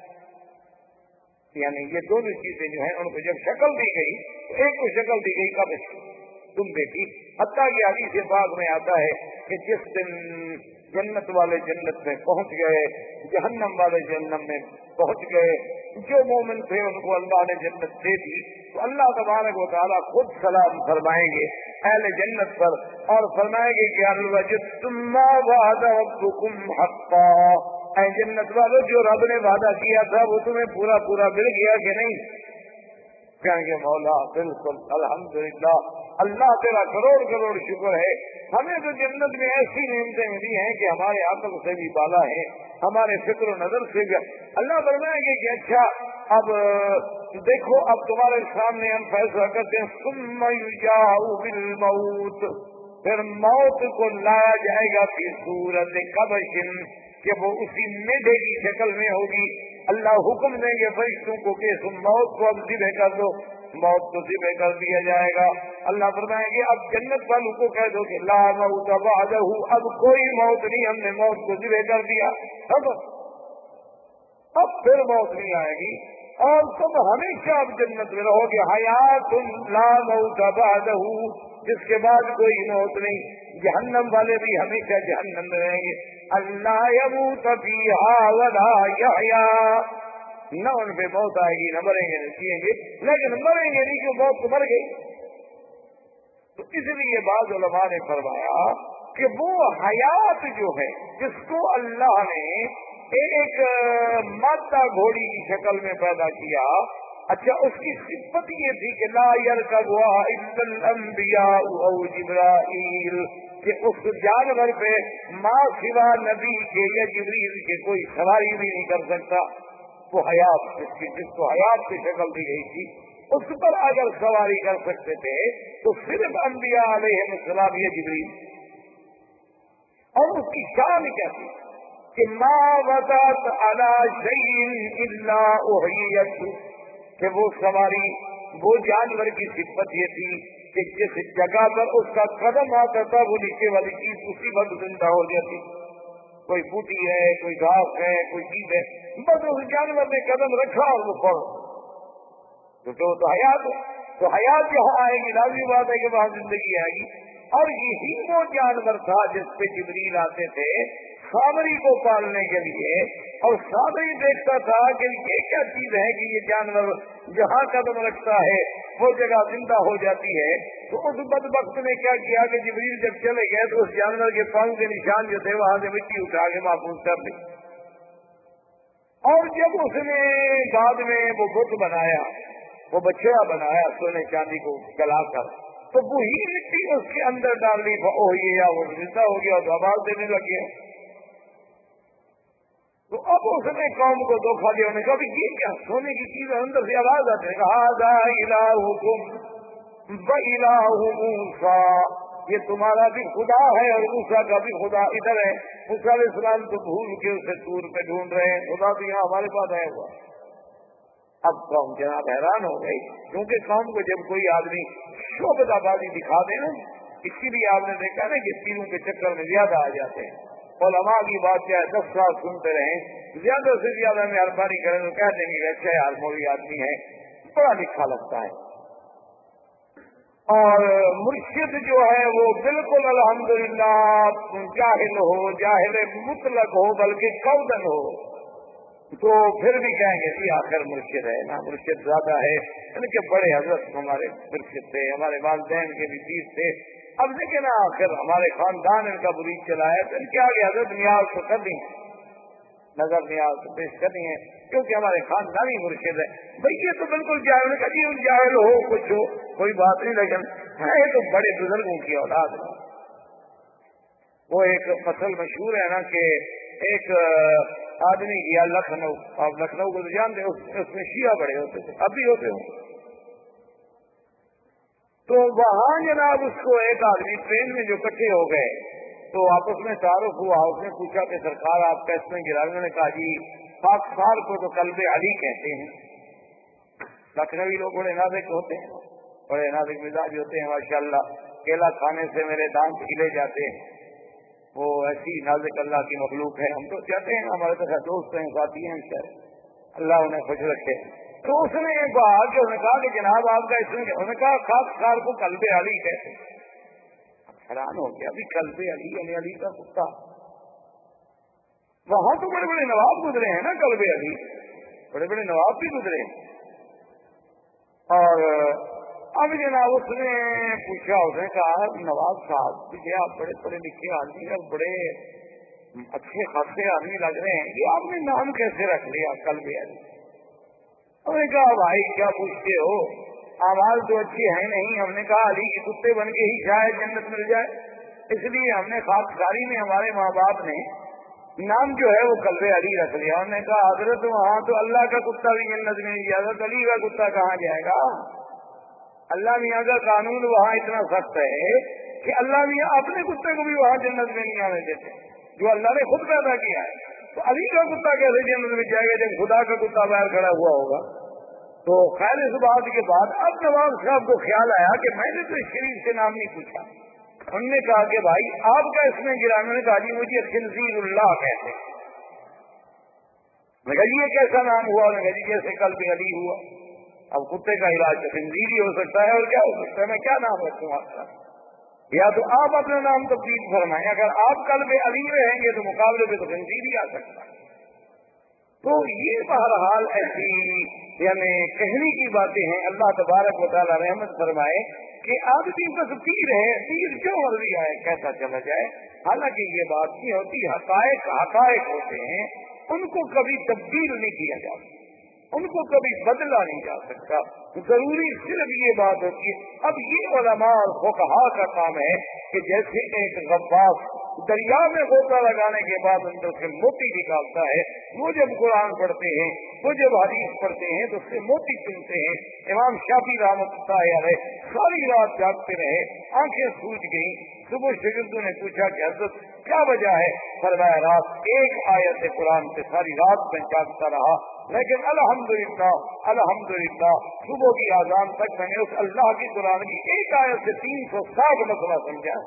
یعنی یہ دونوں چیزیں جو ہیں ان کو جب شکل دی گئی تو ایک کو شکل دی گئی کبش دمبے کی. حتیٰ کہ حدیث پاک میں آتا ہے کہ جس دن جنت والے جنت میں پہنچ گئے, جہنم والے جہنم میں پہنچ گئے, جو مومن تھے ان کو اللہ نے جنت دے دی تو اللہ تبارک و تعالیٰ خود سلام فرمائیں گے اہل جنت پر اور فرمائیں گے کہ هل وجدتم ما وعد ربكم حقا, اے جنت والو جو رب نے وعدہ کیا تھا وہ تمہیں پورا پورا مل گیا کہ نہیں. کہیں گے مولا بالکل الحمدللہ, اللہ تیرا کروڑ کروڑ شکر ہے, ہمیں تو جنت میں ایسی نعمتیں ملی ہیں کہ ہمارے عقل سے بھی بالا ہے, ہمارے فکر و نظر سے بھی. اللہ فرمائیں گے کہ اچھا اب دیکھو اب تمہارے سامنے ہم فیصلہ کرتے ہیں ثم یجاء بالموت, پھر موت کو لایا جائے گا فی صورت کبش, کہ وہ اسی میڈے کی شکل میں ہوگی. اللہ حکم دیں گے فرشتوں کو کہ تم موت کو اب ذبح کر دو, موت کو ذبح کر دیا جائے گا. اللہ فرمائیں گے اب جنت والوں کو کہہ دو کہ لا موت بعدہ، اب کوئی موت نہیں، ہم نے موت کو ذبح کر دیا، اب اب پھر موت نہیں آئے گی اور تم ہمیشہ اب جنت میں رہو گے. حیات لا موت بعدہ، جس کے بعد کوئی موت نہیں. جہنم والے بھی ہمیشہ جہنم میں رہیں گے. اللہ یموت فیہا ولا یحیا، نہ ان پہ موت آئے گی، نہ مریں گے نہ جیئیں گے، لیکن مریں گے نہیں کہ موت تو مر گئی. تو اس لیے بعض علماء نے فرمایا کہ وہ حیات جو ہے جس کو اللہ نے ایک مادہ گھوڑی کی شکل میں پیدا کیا، اچھا اس کی صفت یہ تھی کہ لا یرکبها الا الانبیاء او جبرائیل، کہ اس جانور پہ ما سوا نبی کے یا جبریل کے کوئی سواری بھی نہیں کر سکتا. وہ حیات جس کی جس کو حیات کی شکل دی گئی تھی اس پر اگر سواری کر سکتے تھے تو صرف انبیاء علیہ السلام یا جبریل. اور اس کی شان کیا تھی کہ ما وضعت علی شیء الا احییت، کہ وہ سواری وہ جانور کی صفت یہ تھی کہ جس جگہ پر اس کا قدم آتا تھا وہ نیچے والی چیز اسی وقت زندہ ہو جاتی. کوئی بوٹی ہے، کوئی گھاس ہے، کوئی چیز ہے، بس اس جانور نے قدم رکھا اور وہ پڑ تو تو حیات ہے. تو حیات جہاں آئے گی لازمی بات ہے کہ وہاں زندگی آئے گی. اور یہی وہ جانور تھا جس پہ جبریل آتے تھے سامری کو پالنے کے لیے، اور سامری دیکھتا تھا کہ یہ کیا چیز ہے کہ یہ جانور جہاں قدم رکھتا ہے وہ جگہ زندہ ہو جاتی ہے. تو اس بدبخت نے کیا کیا کہ جبریل جب چلے گئے تو اس جانور کے پاؤں کے نشان جو تھے وہاں سے مٹی اٹھا کے محفوظ کر دی. اور جب اس نے بعد میں وہ بت بنایا، وہ بچڑا بنایا سونے چاندی کو گلا کر، تو وہی مٹی اس کے اندر ڈال لی ہوئی یا وہ زندہ ہو گیا تو آواز دینے لگ گیا. تو اب اس نے قوم کو دھوکہ دیا، انہوں نے کہا یہ کیا سونے کی چیز اندر سے آواز آتے ہیں. ھذا الہکم وَإِلَٰهُ مُوسَىٰ، یہ تمہارا بھی خدا ہے اور موسیٰ کا بھی خدا ادھر ہے. موسیٰ علیہ السلام تو بھول کے اسے طور پہ ڈھونڈ رہے ہیں، خدا تو یہاں ہمارے پاس آیا ہوا. اب قوم جناب حیران ہو گئی، کیونکہ قوم کو جب کوئی آدمی شعبدہ بازی دکھا دے نا، اسی لیے آپ نے دیکھا نا کہ تیروں کے چکر میں زیادہ آ جاتے ہیں. علماء کی بات کیا ہے، دس سال سنتے رہیں، زیادہ سے زیادہ مہربانی کریں تو کہہ دیں گے اچھا یار موری آدمی ہے، بڑا لکھا لگتا ہے. اور مرشد جو ہے وہ بالکل الحمدللہ جاہل ہو، جاہل مطلق ہو بلکہ کودن ہو، تو پھر بھی کہیں گے جی آخر مرشد ہے نا، مرشد زیادہ ہے. ان کے بڑے حضرت ہمارے مرشد تھے، ہمارے والدین کے بھی پیر تھے. اب لیکن آخر ہمارے خاندان ان کا مرید چلا ہے تو ان کے آگے حضرت نیاز تو کر دیں، نظر نیاز تو پیش کرنی ہے کیونکہ ہمارے خاندانی مرشد ہے. بھائی یہ تو بالکل جاہل کا جی جاہل ہو کچھ ہو کوئی بات نہیں، لیکن ہے تو بڑے بزرگوں کی اولاد ہے. وہ ایک فصل مشہور ہے نا کہ ایک آدمی گیا لکھنؤ، آپ لکھنؤ کو تو جانتے اس میں شیعہ بڑے ہوتے تھے، اب بھی ہوتے ہوں. تو وہاں جناب اس کو ایک آدمی ٹرین میں جو اکٹھے ہو گئے تو آپس میں تعارف ہوا. اس نے پوچھا کہ سرکار آپ کا اس میں گرا؟ انہوں نے کہا جی پاکستان کو تو قلب علی کہتے ہیں. لکھنوی لوگ بڑے نازک ہوتے ہیں، بڑے نازک مزاج ہوتے ہیں ماشاءاللہ. کیلا کھانے سے میرے دانت ہلے جاتے ہیں، وہ ایسی نازک اللہ کی مخلوق ہے. ہم تو چاہتے ہیں ہمارے طرح دوست ہیں، ساتھی ہیں، شاید اللہ انہیں خوش رکھے. تو اس نے کہا کہ انہوں نے کہا کہ جناب آپ کا اس میں انہوں نے کہا خاص خار کو قلب علی کہتے. حیران ہو گیا، ابھی قلب علی یعنی علی کا کتا. وہاں تو بڑے بڑے نواب گزرے ہیں نا، قلب علی بڑے بڑے نواب بھی گزرے. اور اب جناب اس نے پوچھا، اس نے کہا نواب صاحب دیکھیے آپ بڑے پڑھے لکھے آدمی اور بڑے اچھے خاصے آدمی لگ رہے ہیں، یہ آپ نے نام کیسے رکھ لیا قلب علی؟ انہوں نے کہا بھائی کیا پوچھتے ہو، آواز تو اچھی ہے نہیں. ہم نے کہا علی کے کتے بن کے ہی شاید جنت مل جائے، اس لیے ہم نے خاکساری میں ہمارے ماں باپ نے نام جو ہے وہ قلب علی رکھ لیا. انہوں نے کہا حضرت وہاں تو اللہ کا کتا بھی جنت میں نہیں، حضرت علی کا کتا کہاں جائے گا؟ اللہ میاں کا قانون وہاں اتنا سخت ہے کہ اللہ میاں اپنے کتے کو بھی وہاں جنت میں نہیں آنے دیتے، جو اللہ نے خود پیدا کیا ہے. تو علی کا کتا کیسے جنت میں جائے گا جب خدا کا کتا باہر کھڑا ہوا ہوگا؟ تو خیر اس بات کے بعد اب نواب صاحب کو خیال آیا کہ میں نے تو اس شریف سے نام نہیں پوچھا. انہوں نے کہا کہ بھائی آپ کا اس میں گرا. میں نے کہا جی مجھے خنزیر اللہ کہتے ہیں. میں کہا جی یہ کیسا نام ہوا؟ میں کہا جی جیسے کل بھی علی ہوا. اب کتے کا علاج تو خنزیر ہی ہو سکتا ہے اور کیا ہو سکتا ہے. میں کیا نام رکھوں آپ کا؟ یا تو آپ اپنا نام تبدیل فرمائیں. اگر آپ کل بھی علی رہیں گے تو مقابلے پہ تو خنزیر ہی آ سکتا ہے. تو یہ بہرحال ایسی یعنی کہنے کی باتیں ہیں. اللہ تبارک و تعالی رحمت فرمائے کہ آدمی بس پیر ہے، پیر جو مرضی آئے کیسا چلا جائے. حالانکہ یہ بات نہیں ہوتی. حقائق حقائق ہوتے ہیں، ان کو کبھی تبدیل نہیں کیا جاتا، ان کو کبھی بدلا نہیں جا سکتا. ضروری صرف یہ بات ہوتی ہے. اب یہ علماء اور فقہا کا کام ہے کہ جیسے ایک غواص دریا میں غوطہ لگانے کے بعد اندر سے موتی نکالتا ہے، وہ جب قرآن پڑھتے ہیں، وہ جب حدیث پڑھتے ہیں تو اس سے موتی چنتے ہیں. امام شافعی رحمۃ اللہ علیہ ساری رات جاگتے رہے، آنکھیں سوج گئیں. صبح شاگردوں نے پوچھا کہ حضرت کیا وجہ ہے؟ فرمایا رات ایک آیت قرآن سے ساری رات میں جاگتا رہا، لیکن الحمدللہ الحمدللہ صبح کی اذان تک میں نے اس اللہ کی قرآن کی ایک آیت سے تین سو ساٹھ مسئلہ سمجھا.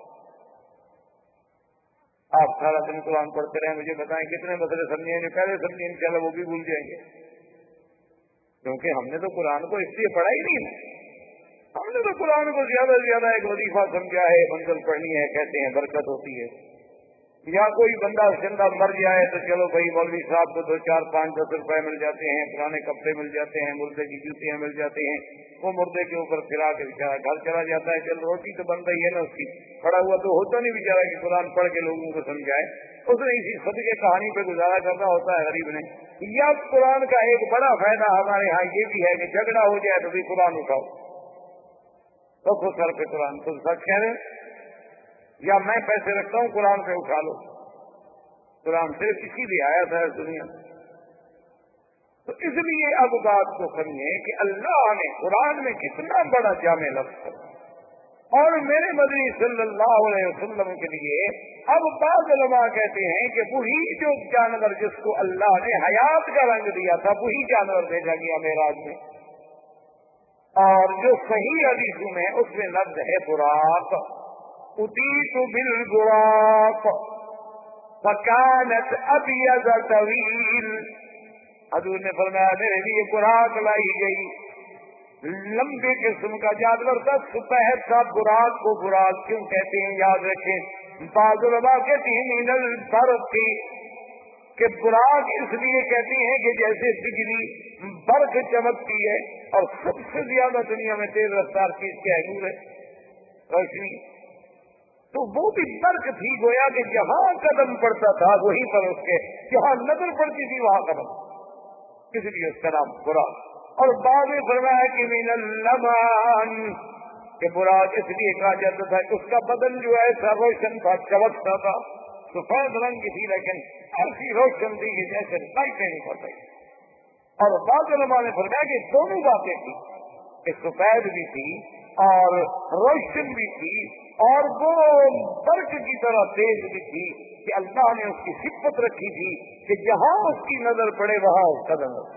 آپ سارا دن قرآن پڑھتے رہے، مجھے بتائیں کتنے مسئلے سمجھیں گے؟ پہلے سمجھیں انشاءاللہ وہ بھی بھول جائیں گے، کیونکہ ہم نے تو قرآن کو اس لیے پڑھا ہی نہیں. ہم نے تو قرآن کو زیادہ سے زیادہ ایک وظیفہ سمجھا ہے، منزل پڑھنی ہے، کہتے ہیں برکت ہوتی ہے. یا کوئی بندہ زندہ مر جائے تو چلو بھائی مولوی صاحب کو دو چار پانچ دس روپے مل جاتے ہیں، پرانے کپڑے مل جاتے ہیں، مردے کی جوتیاں مل جاتی ہیں، وہ مردے کے اوپر پھرا کے بیچارہ گھر چلا جاتا ہے. چل روٹی تو بن رہی ہے نا اس کی، پڑا ہوا تو ہوتا نہیں بیچارہ کہ قرآن پڑھ کے لوگوں کو سمجھائے. اس نے اسی صدقے کہانی پہ گزارا کرنا ہوتا ہے غریب نے. یا قرآن کا ایک بڑا فائدہ ہمارے ہاں یہ بھی ہے کہ جھگڑا ہو جائے تو بھی قرآن اٹھاؤ، رکھو سر پہ قرآن. تم سچ کہہ رہے یا میں پیسے رکھتا ہوں قرآن پہ اٹھا لو. قرآن صرف اسی لیے آیا تھا اس دنیا. تو اس لیے اب بات کو سمجھیں کہ اللہ نے قرآن میں کتنا بڑا جامع لفظ ہے. اور میرے مدنی صلی اللہ علیہ وسلم کے لیے اب بعض علماء کہتے ہیں کہ وہی جو جانور جس کو اللہ نے حیات کا رنگ دیا تھا وہی جانور بھیجا گیا معراج میں. اور جو صحیح حدیث میں اس میں لفظ ہے براق. اتیت بالبراق فکانت ابیض طویل. حضور نے فرمایا میرے لیے براق لائی گئی، لمبے قسم کا جانور تھا، سپہر تھا. براق کو براق کیوں کہتے ہیں یاد رکھیں. بعض علماء کہتے ہیں من البرق کی کہ براق اس لیے کہتے ہیں کہ جیسے بجلی برق چمکتی ہے اور سب سے زیادہ دنیا میں تیز رفتار چیز کیا ہے؟ نور ہے، روشنی. تو وہ بھی برق تھی، گویا کہ جہاں قدم پڑتا تھا وہیں پر اس کے جہاں نظر پڑتی تھی وہاں قدم، اس لیے اس کا نام براق. اور بعد میں فرمایا کہ من اللمان کہ براق اس لیے کہا جاتا تھا کہ اس کا بدن جو ہے ایسا روشن تھا، چمکتا تھا، سفید رنگ کی تھی لیکن ایسی روشن تھی کہ جیسے لائٹیں نہیں پڑ رہی. اور بعض علماء نے فرمایا کہ دونوں باتیں تھی کہ سفید بھی تھی اور روشن بھی تھی اور وہ برق کی طرح تیز بھی تھی کہ اللہ نے اس کی صفت رکھی تھی کہ جہاں اس کی نظر پڑے وہاں اس کا نظر.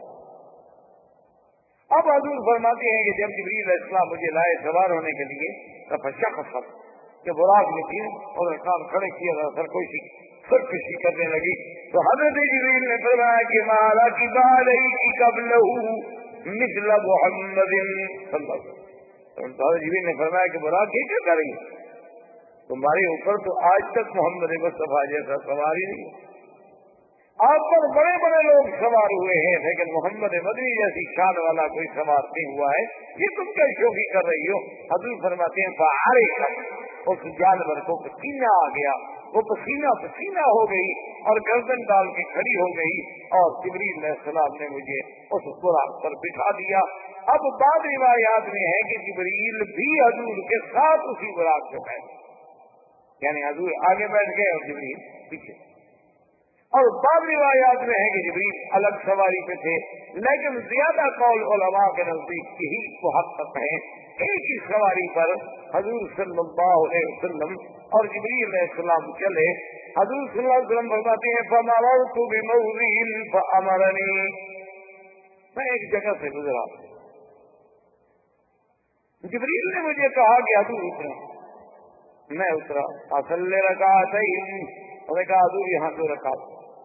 اب حضور فرماتے ہیں کہ جب جبریل علیہ السلام مجھے لائے سوار ہونے کے لیے شخص کہ براق میں تھی اور کام کھڑے کیا تھا، سرکوشی سرکشی کرنے لگی تو حضرت جبریل نے فرمایا کہ مالا کی بالئی کی قبل مثل محمد صلی اللہ علیہ وسلم. حضرت جبریل نے فرمایا کہ براق یہ کیا کر رہی ہے؟ تمہارے اوپر تو آج تک محمد مصطفیٰ جیسا سوار ہی نہیں. آپ پر بڑے بڑے لوگ سوار ہوئے ہیں لیکن محمد مدنی جیسی شان والا کوئی سوار نہیں ہوا ہے. یہ تم کیا شوخی کر رہی ہو؟ حضور فرماتے ہیں فارے اس جانور کو پسینہ آ گیا، وہ پسینہ پسینہ ہو گئی اور گردن ڈال کے کھڑی ہو گئی اور جبریل علیہ السلام نے مجھے اس براق پر بٹھا دیا. اب بعض روایات میں ہے کہ جبریل بھی حضور کے ساتھ اسی براق پہ بیٹھ، یعنی حضور آگے بیٹھ گئے اور جبریل پیچھے. اور بعض روایات میں ہے کہ جبریل الگ سواری پہ تھے، لیکن زیادہ قول علماء کے نزدیک یہی محقق ہے ایک ہی سواری پر حضور صلی اللہ علیہ وسلم اور جبریل علیہ السلام چلے. حضور صلی اللہ علیہ وسلم فرماتے ہیں فَمَرَرْتُ بِمَوْضِعٍ فَأَمَرَنِي، میں ایک جگہ سے گزرا، جبریل نے مجھے کہا کہ حضور اترا، میں اترا، اصل رکعتین، انہوں نے کہا حضور یہاں دو رکعت،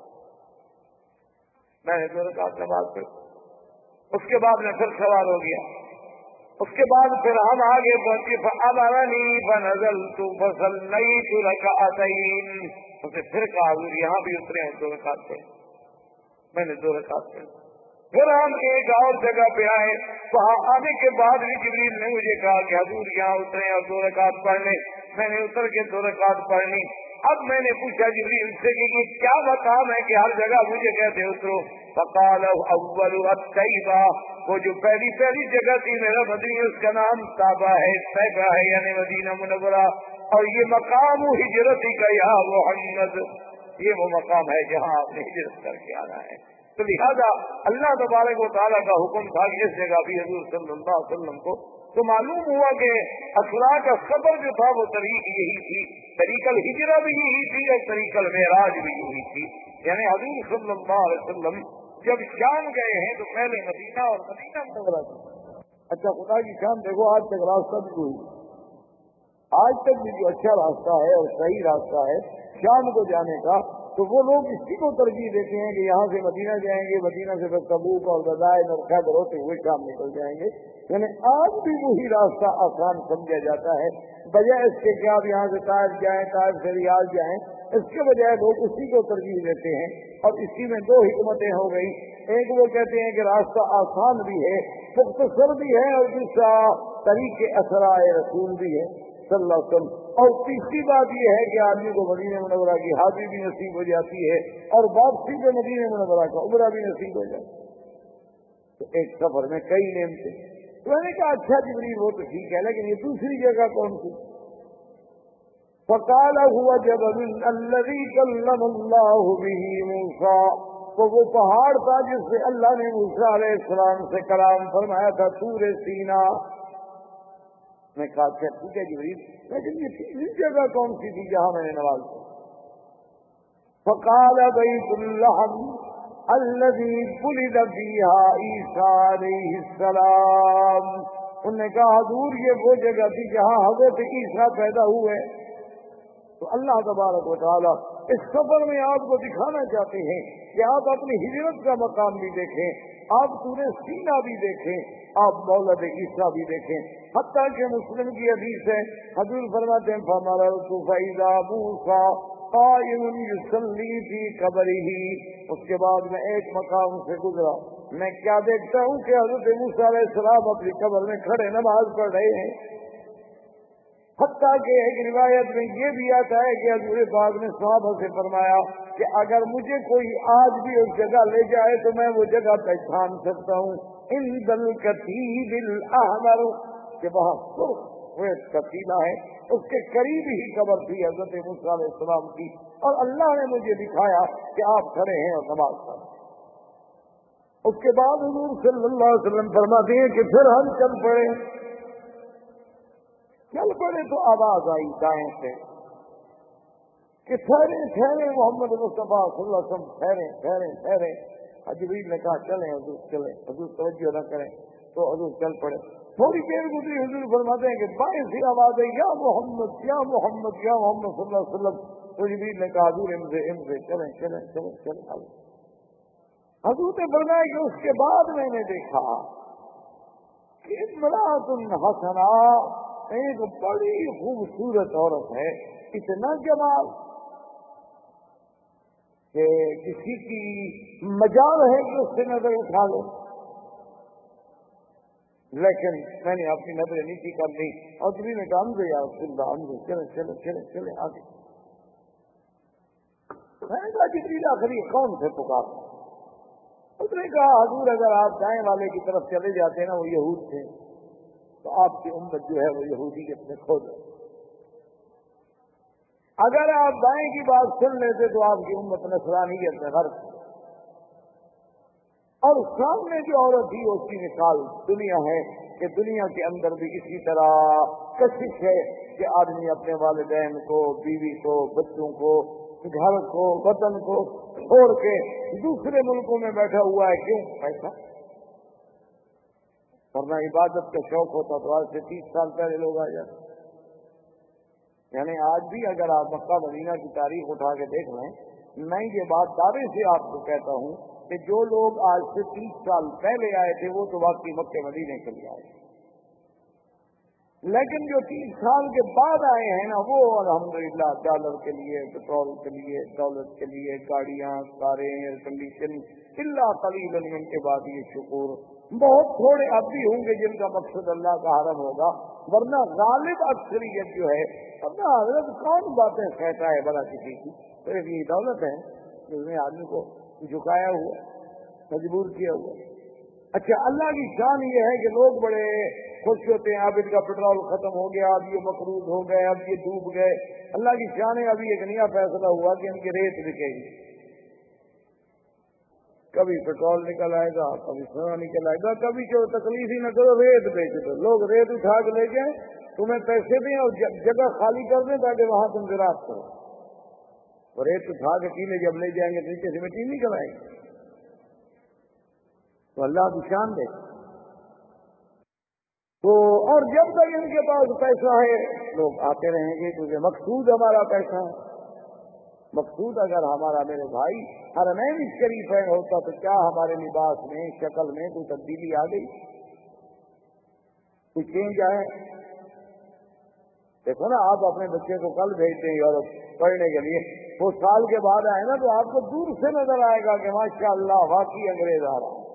میں نے دو رکعت نماز پڑھی، اس کے بعد میں پھر سوار ہو گیا، اس کے بعد پھر ہم آگے پہنچے، فأمرنی فنزلت فصلیت رکعتین، اسے پھر کہا حضور یہاں بھی اترے ہیں دو رکعت پڑھی، میں نے دو رکعت پڑھی، پھر ہم ایک اور جگہ پہ آئے، وہاں آنے کے بعد بھی جبریل نے مجھے کہا کہ حضور یہاں اترے اور دو رکعت پڑھ لیں، میں نے اتر کے دو رکعت پڑھ لی۔ اب میں نے پوچھا جبریل سے کہ یہ کیا مقام ہے کہ ہر جگہ مجھے کہتے اترو؟ فقال اول الطیبہ، وہ جو پہلی پہلی جگہ تھی میرا مدنی اس کا نام طیبہ ہے، طیبہ ہے یعنی مدینہ منورہ، اور یہ مقام ہجرت کا یا محمد، یہ وہ مقام ہے جہاں آپ نے ہجرت کر کے آنا ہے۔ تو لہذا اللہ تبارک و تعالیٰ کا حکم تھا کہ اس جگہ بھی حضور صلی اللہ علیہ وسلم کو، تو معلوم ہوا کہ اسرا کا سفر جو تھا وہ طریق یہی تھی، طریق الہجرہ بھی یہی تھی اور طریق المعراج بھی یہی تھی، یعنی حضور صلی اللہ علیہ وسلم جب شام گئے ہیں تو پہلے مدینہ اور مدینہ منورہ تھا۔ اچھا خدا کی شام دیکھو، آج تک راستہ بھی ہوئی، آج تک بھی جو اچھا راستہ ہے اور صحیح راستہ ہے شام کو جانے کا، تو وہ لوگ اسی کو ترجیح دیتے ہیں کہ یہاں سے مدینہ جائیں گے، مدینہ سے پھر تبوک اور غزائن اور خیبر ہوتے ہوئے شام نکل جائیں گے، یعنی آج بھی وہی راستہ آسان سمجھا جاتا ہے، بجائے اس کے کہ آپ یہاں سے طائف جائیں، طائف سے ریاض جائیں، اس کے بجائے لوگ اسی کو ترجیح دیتے ہیں، اور اسی میں دو حکمتیں ہو گئی، ایک وہ کہتے ہیں کہ راستہ آسان بھی ہے، مختصر بھی ہے، اور دوسرا طریق اسراء رسول بھی ہے صلی اللہ علیہ وسلم، اور تیسری بات یہ ہے کہ آدمی کو مدینہ منورہ کی حاضری بھی نصیب ہو جاتی ہے اور واپسی پہ مدینہ منورہ کا عمرہ بھی نصیب ہو جاتا ہے، تو ایک سفر میں کئی نعمتیں۔ تو میں نے کہا اچھا جبریل وہ تو ٹھیک ہے، لیکن یہ دوسری جگہ کون سی؟ فقال هو جبل الذي كلم الله به موسى، تو وہ پہاڑ تھا جس سے اللہ نے موسیٰ علیہ السلام سے کلام فرمایا تھا، طور سینا۔ میں کہا اچھا ٹھیک ہے جبریل، لیکن یہ تیسری جگہ کون سی تھی جہاں میں نے نماز پڑھی؟ فقال بیت اللحم الذي ولد فيها عیسیٰ علیہ السلام، انہوں نے کہا حضور یہ وہ جگہ تھی جہاں حضرت عیسیٰ پیدا ہوئے۔ تو اللہ تبارک و تعالیٰ اس سفر میں آپ کو دکھانا چاہتے ہیں کہ آپ اپنی ہجرت کا مقام بھی دیکھیں، آپ طور سینا بھی دیکھیں، آپ مولد عیسیٰ بھی دیکھیں، حتیٰ کہ مسلم کی حدیث ہے، حضور فرماتے ہیں فَمَرَرْتُ فَإِذَا مُوسَىٰ قَائِمٌ يُصَلِّي فِي قَبْرِهِ، اس کے بعد میں ایک مقام سے گزرا، میں کیا دیکھتا ہوں کہ حضرت موسیٰ علیہ السلام اپنی قبر میں کھڑے نماز پڑھ رہے ہیں، حتیٰ کہ ایک روایت میں یہ بھی آتا ہے کہ حضور پاک نے صحابہ سے فرمایا کہ اگر مجھے کوئی آج بھی اس جگہ لے جائے تو میں وہ جگہ پہچان سکتا ہوں، عند الکتیب الاحمر، کہ وہاں سرخ سفید قصیدہ ہے، اس کے قریب ہی قبر تھی حضرت موسیٰ علیہ السلام کی، اور اللہ نے مجھے دکھایا کہ آپ کھڑے ہیں اور نماز پڑھ رہے ہیں۔ اس کے بعد حضور صلی اللہ علیہ وسلم فرماتے ہیں کہ پھر ہم چل پڑے، چل پڑے تو آواز آئی دائیں سے کہ ٹھہرے ٹھہرے محمد مصطفیٰ صلی اللہ علیہ وسلم، ٹھہرے ٹھہرے ٹھہرے۔ جبریل نے کہا چلیں حضور چلیں، حضور توجہ نہ کریں، تو حضور چل پڑے۔ تھوڑی دیر گزری، حضور فرماتے ہیں کہ بائیں سے آواز آئی یا محمد یا محمد یا محمد صلی اللہ علیہ وسلم، تو جبریل نے کہا حضور ان سے ان سے چلیں چلیں چلیں چلیں۔ حضور نے فرمایا کہ اس کے بعد میں نے دیکھا کہ امرأۃ حسنہ، ایک بڑی خوبصورت عورت ہے، اتنا جمال کہ کسی کی مجال ہے کہ اس سے نظر اٹھا لو، لیکن میں نے اپنی نظریں نیچی کر لی، اور جبریل نے کہا حمزہ یا رسول اللہ، حمزہ چلے چلے چلے چلے آگے۔ میں نے کہا جبریل آخری کون سے پکار؟ اس نے کہا حضور اگر آپ دائیں والے کی طرف چلے جاتے نا، وہ یہود تھے، تو آپ کی امت جو ہے وہ یہودیت میں کھو جائے، اگر آپ بائیں کی بات سن لیتے تو آپ کی امت نصرانیت میں غرق۔ اور سامنے جو عورت تھی اس کی مثال دنیا ہے کہ دنیا کے اندر بھی اسی طرح کشش ہے کہ آدمی اپنے والدین کو، بیوی کو، بچوں کو، گھر کو، وطن کو چھوڑ کے دوسرے ملکوں میں بیٹھا ہوا ہے، کیوں؟ پیسہ ورنہ عبادت کا شوق ہوتا تو آج سے تیس سال پہلے لوگ آ جاتے. یعنی آج بھی اگر آپ مکہ مدینہ کی تاریخ اٹھا کے دیکھ لیں، میں یہ بات دعوے سے آپ کو کہتا ہوں کہ جو لوگ آج سے تیس سال پہلے آئے تھے وہ تو واقعی مکہ مدینے کے لیے آئے، لیکن جو تیس سال کے بعد آئے ہیں نا، وہ الحمدللہ ڈالر کے لیے، پیٹرول کے لیے، دولت کے لیے، گاڑیاں، کاریں، ایئر کنڈیشن، اللہ قلیل من کے بعد یہ شکور، بہت تھوڑے اب بھی ہوں گے جن کا مقصد اللہ کا حرم ہوگا، ورنہ غالب اکثریت جو ہے، ورنہ حضرت کون باتیں کہتا ہے بڑا کسی کی، تو یہ دولت ہے جس نے آدمی کو جھکایا ہوا، مجبور کیا ہوا. اچھا، اللہ کی شان یہ ہے کہ لوگ بڑے خوش ہوتے ہیں، اب ان کا پیٹرول ختم ہو گیا، اب یہ مقروض ہو گئے، اب یہ ڈوب گئے. اللہ کی شان ہے، ابھی ایک نیا فیصلہ ہوا کہ ان کی ریت بکے گی. کبھی پیٹرول نکل آئے گا، کبھی سونا نکل آئے گا، کبھی جو تکلیف ہی نہ کرو ریت بیچ دو. لوگ ریت اٹھا کے لے جائیں، تمہیں پیسے دیں اور جگہ خالی کر دیں تاکہ وہاں تم زراعت کرو. اور ریت اٹھا کے ٹیلے جب لے جائیں گے نیچے سے مٹی نکل آئے گی. تو اللہ کی شان دے. تو اور جب تک ان کے پاس پیسہ ہے لوگ آتے رہیں گے، کیونکہ مقصود ہمارا پیسہ ہے. مقصود اگر ہمارا، میرے بھائی، حرمین شریفین ہوتا تو کیا ہمارے لباس میں، شکل میں کوئی تبدیلی آ گئی، کوئی چینج آئے؟ دیکھو نا، آپ اپنے بچے کو کل بھیجتے ہیں یورپ پڑھنے کے لیے، وہ سال کے بعد آئے نا تو آپ کو دور سے نظر آئے گا کہ ماشاءاللہ واقعی انگریز آ رہا ہے.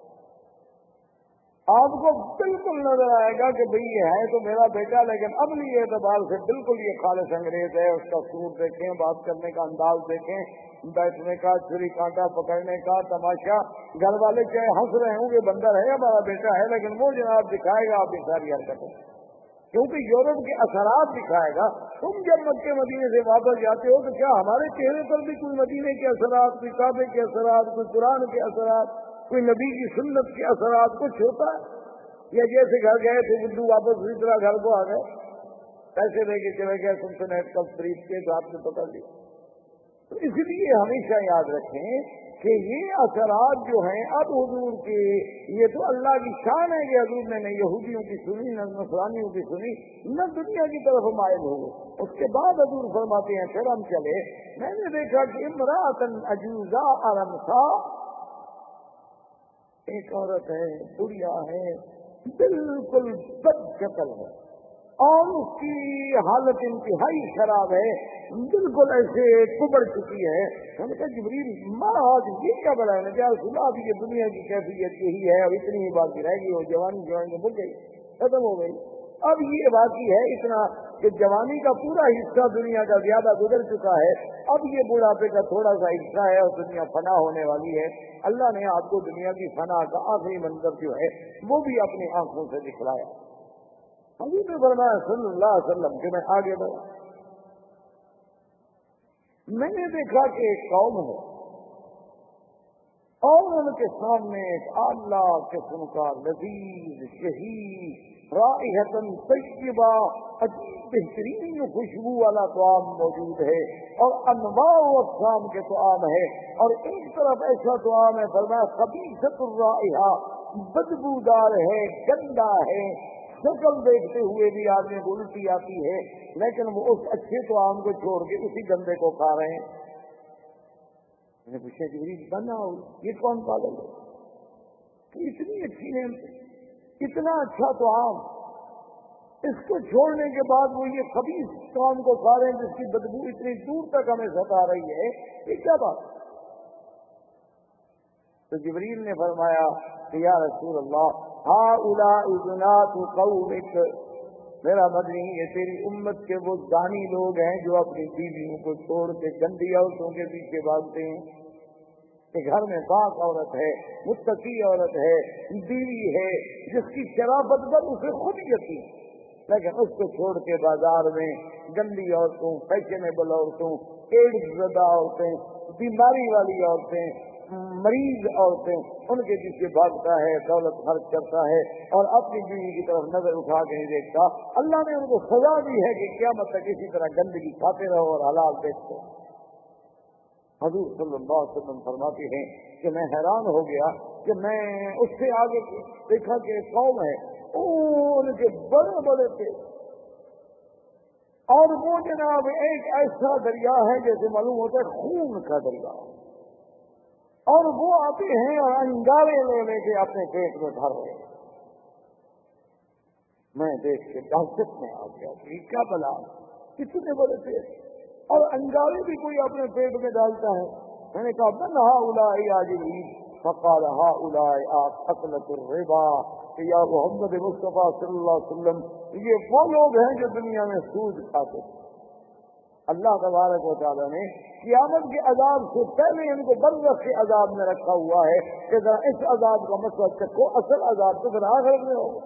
آپ کو بالکل نظر آئے گا کہ بھئی یہ ہے تو میرا بیٹا، لیکن عملی اعتبار سے بالکل یہ خالص انگریز ہے. اس کا سوٹ دیکھیں، بات کرنے کا انداز دیکھیں، بیٹھنے کا، چھری کانٹا پکڑنے کا تماشا. گھر والے چاہے ہنس رہے ہوں کہ بندر ہے ہمارا بیٹا ہے، لیکن وہ جناب دکھائے گا آپ کی ساری حرکتیں، کیونکہ یورپ کے اثرات دکھائے گا. تم جب مکے مدینے سے واپس جاتے ہو تو کیا ہمارے چہرے پر بھی کوئی مدینے کے اثرات، کوئی کعبے کے اثرات، کوئی قرآن کے اثرات، کوئی نبی کی سنت کے اثرات کچھ ہوتا ہے؟ یا جیسے گھر گئے تھے بدھو واپس اسی طرح گھر کو آ گئے، پیسے دے کے چلے گئے، تم سے نیٹ کب خرید کے تو آپ نے پکڑ لیا. تو اس لیے ہمیشہ یاد رکھیں کہ یہ اثرات جو ہیں اب حضور کے، یہ تو اللہ کی شان ہے کہ حضور نے نہ یہودیوں کی سنی، نہ نصرانیوں کی سنی، نہ دنیا کی طرف مائل ہوئے. اس کے بعد حضور فرماتے ہیں پھر ہم چلے، میں نے دیکھا کہ امرأۃ عجوزا ارمسا، ایک عورت ہے، بڑھیا ہے، بالکل بد شکل ہے اور اس کی حالت انتہائی خراب ہے، بالکل ایسے کبڑ چکی ہے. میں نے کہا جبریل ماں آج یہ کیا بڑا ہے؟ کیا سنا ابھی یہ دنیا کی کیفیت یہی ہے، اب اتنی ہی باقی رہ گئی، وہ جوانی جوانی بک گئی، ختم ہو گئی. اب یہ باقی ہے اتنا کہ جوانی کا پورا حصہ دنیا کا زیادہ گزر چکا ہے، اب یہ بڑھاپے کا تھوڑا سا حصہ ہے اور دنیا فنا ہونے والی ہے. اللہ نے آپ کو دنیا کی فنا کا آخری منظر جو ہے وہ بھی اپنی آنکھوں سے دکھلایا. حضور نے فرمایا صلی اللہ علیہ وسلم کہ میں آگے بڑھا، میں نے دیکھا کہ ایک قوم ہے اور ان کے سامنے ایک اعلیٰ قسم کا لذیذ شہی رائحۃ طیبہ، عجیب بہترین خوشبو والا طعام موجود ہے اور انواع و اقسام کے طعام ہے. اور ایک طرف ایسا طعام ہے فرمایا خبیثۃ الرائحہ، بدبودار ہے، گندا ہے، شکل دیکھتے ہوئے بھی آدمی کو الٹی آتی ہے، لیکن وہ اس اچھے طعام کو چھوڑ کے اسی گندے کو کھا رہے ہیں. میں نے پوچھا جبریل بنا یہ کون پاگل ہے کہ اتنی اچھی نعمت، اتنا اچھا طعام، اس کو چھوڑنے کے بعد وہ یہ خبیث طعام کو کھا رہے ہیں جس کی بدبو اتنی دور تک ہمیں ستا رہی ہے، یہ کیا بات؟ تو جبریل نے فرمایا کہ یا رسول اللہ ہؤلاء بنات قومک، میرا مدنی یہ تیری امت کے وہ دانی لوگ ہیں جو اپنی بیویوں کو چھوڑ کے گندی عورتوں کے پیچھے بھاگتے ہیں. کہ گھر میں پاک عورت ہے، متقی عورت ہے، بیوی ہے جس کی شرافت پر اسے خود یقین، لیکن اس کو چھوڑ کے بازار میں گندی عورتوں، فیشنیبل عورتوں، ایڈز زدہ عورتیں، بیماری والی عورتیں، مریض عورتیں، ان کے پیچھے بھاگتا ہے، دولت خرچ کرتا ہے اور اپنی بیوی کی طرف نظر اٹھا کے نہیں دیکھتا. اللہ نے ان کو سزا دی ہے کہ قیامت تک اسی طرح گندگی کھاتے رہو اور حلال دیکھتے رہو. حضور صلی اللہ علیہ وسلم فرماتے ہیں کہ میں حیران ہو گیا کہ میں اس سے آگے دیکھا کہ قوم ہے ان کے بڑے بڑے تھے اور وہ جناب ایک ایسا دریا ہے جیسے معلوم ہوتا ہے خون کا دریا، اور وہ آتے ہیں اور انگارے لے لے کے اپنے پیٹ میں بھر رہے ہیں۔ میں دیکھ کے دہشت میں آ گیا کہ کیا بلا کتنے بڑے تھے، اور انگارے بھی کوئی اپنے پیٹ میں ڈالتا ہے۔ میں نے کہا من ہؤلاء یا جبریل، فقال ہؤلاء اکلۃ الربا، کہ یا محمد مصطفیٰ صلی اللہ علیہ وسلم یہ وہ لوگ ہیں جو دنیا میں سود کھاتے ہیں۔ اللہ تبارک و تعالیٰ نے قیامت کے عذاب سے پہلے ان کو برزخ کے عذاب میں رکھا ہوا ہے کہ ذرا اس عذاب کا مسئلہ چکھو، اصل عذاب تو پھر آخرت میں ہوگا۔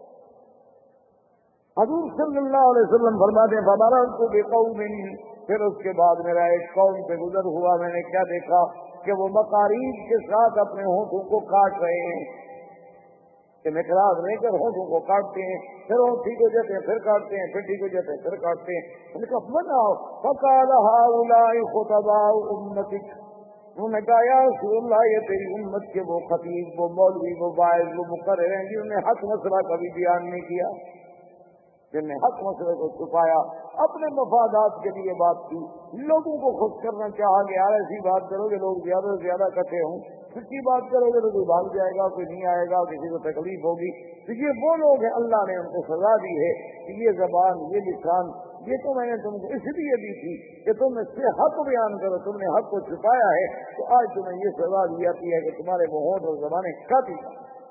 حضور صلی اللہ علیہ وسلم فرماتے ہیں فمررت بقوم، پھر اس کے بعد میرا ایک قوم پہ گزر ہوا، میں نے کیا دیکھا کہ وہ مقاریب کے ساتھ اپنے ہونٹوں کو کاٹ رہے ہیں، کہ مقراض لے کر ہونٹوں کو کاٹتے ہیں، پھر وہ ٹھیک ہو جاتے ہیں، پھر کاٹتے ہیں، پھر ٹھیک ہو جاتے ہیں، پھر کاٹتے ہیں۔ میں نے کہا مناؤ، فقال هؤلاء خطباء امتک، انہوں نے کہا یا رسول اللہ یہ تیری امت کے وہ خطیب، وہ مولوی، وہ واعظ، وہ مقرر ہیں جنہوں نے حق مسئلہ کبھی بیان نہیں کیا، جن نے حق مسئلے کو چھپایا، اپنے مفادات کے لیے بات کی، لوگوں کو خوش کرنا چاہا کہ یار ایسی بات کرو کہ لوگ زیادہ سے زیادہ اکٹھے ہوں، سچی بات کرو گے تو کوئی بھاگ جائے گا، کوئی نہیں آئے گا، کسی کو تکلیف ہوگی۔ تو یہ وہ لوگ ہیں، اللہ نے ان کو سزا دی ہے کہ یہ زبان، یہ لسان، یہ تو میں نے تم کو اس لیے دی تھی کہ تم اس سے حق بیان کرو، تم نے حق کو چھپایا ہے، تو آج تمہیں یہ سزا دی جاتی ہے کہ تمہارے ہونٹ اور زبانیں کاٹی۔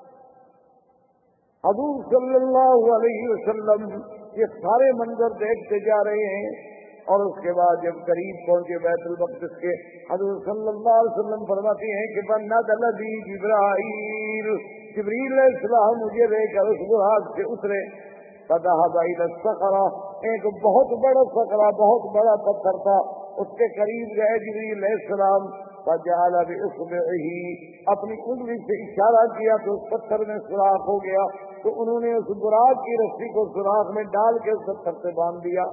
حضور صلی اللہ علیہ وسلم یہ سارے منظر دیکھتے جا رہے ہیں، اور اس کے بعد جب قریب پہنچے بیت المقدس کے، حضور صلی اللہ علیہ وسلم فرماتے ہیں کہ فنزل بی جبرائیل، جبریل علیہ السلام مجھے لے کر اس براق سے اترے، فذهب الى الصخرة، ایک بہت بڑا صخرہ، بہت بڑا پتھر تھا، اس کے قریب گئے جبریل علیہ السلام، فجعل باصبعه، اپنی انگلی سے اشارہ کیا تو اس پتھر میں سوراخ ہو گیا، تو انہوں نے اس براق کی رسی کو سوراخ میں ڈال کے اس پتھر سے باندھ دیا۔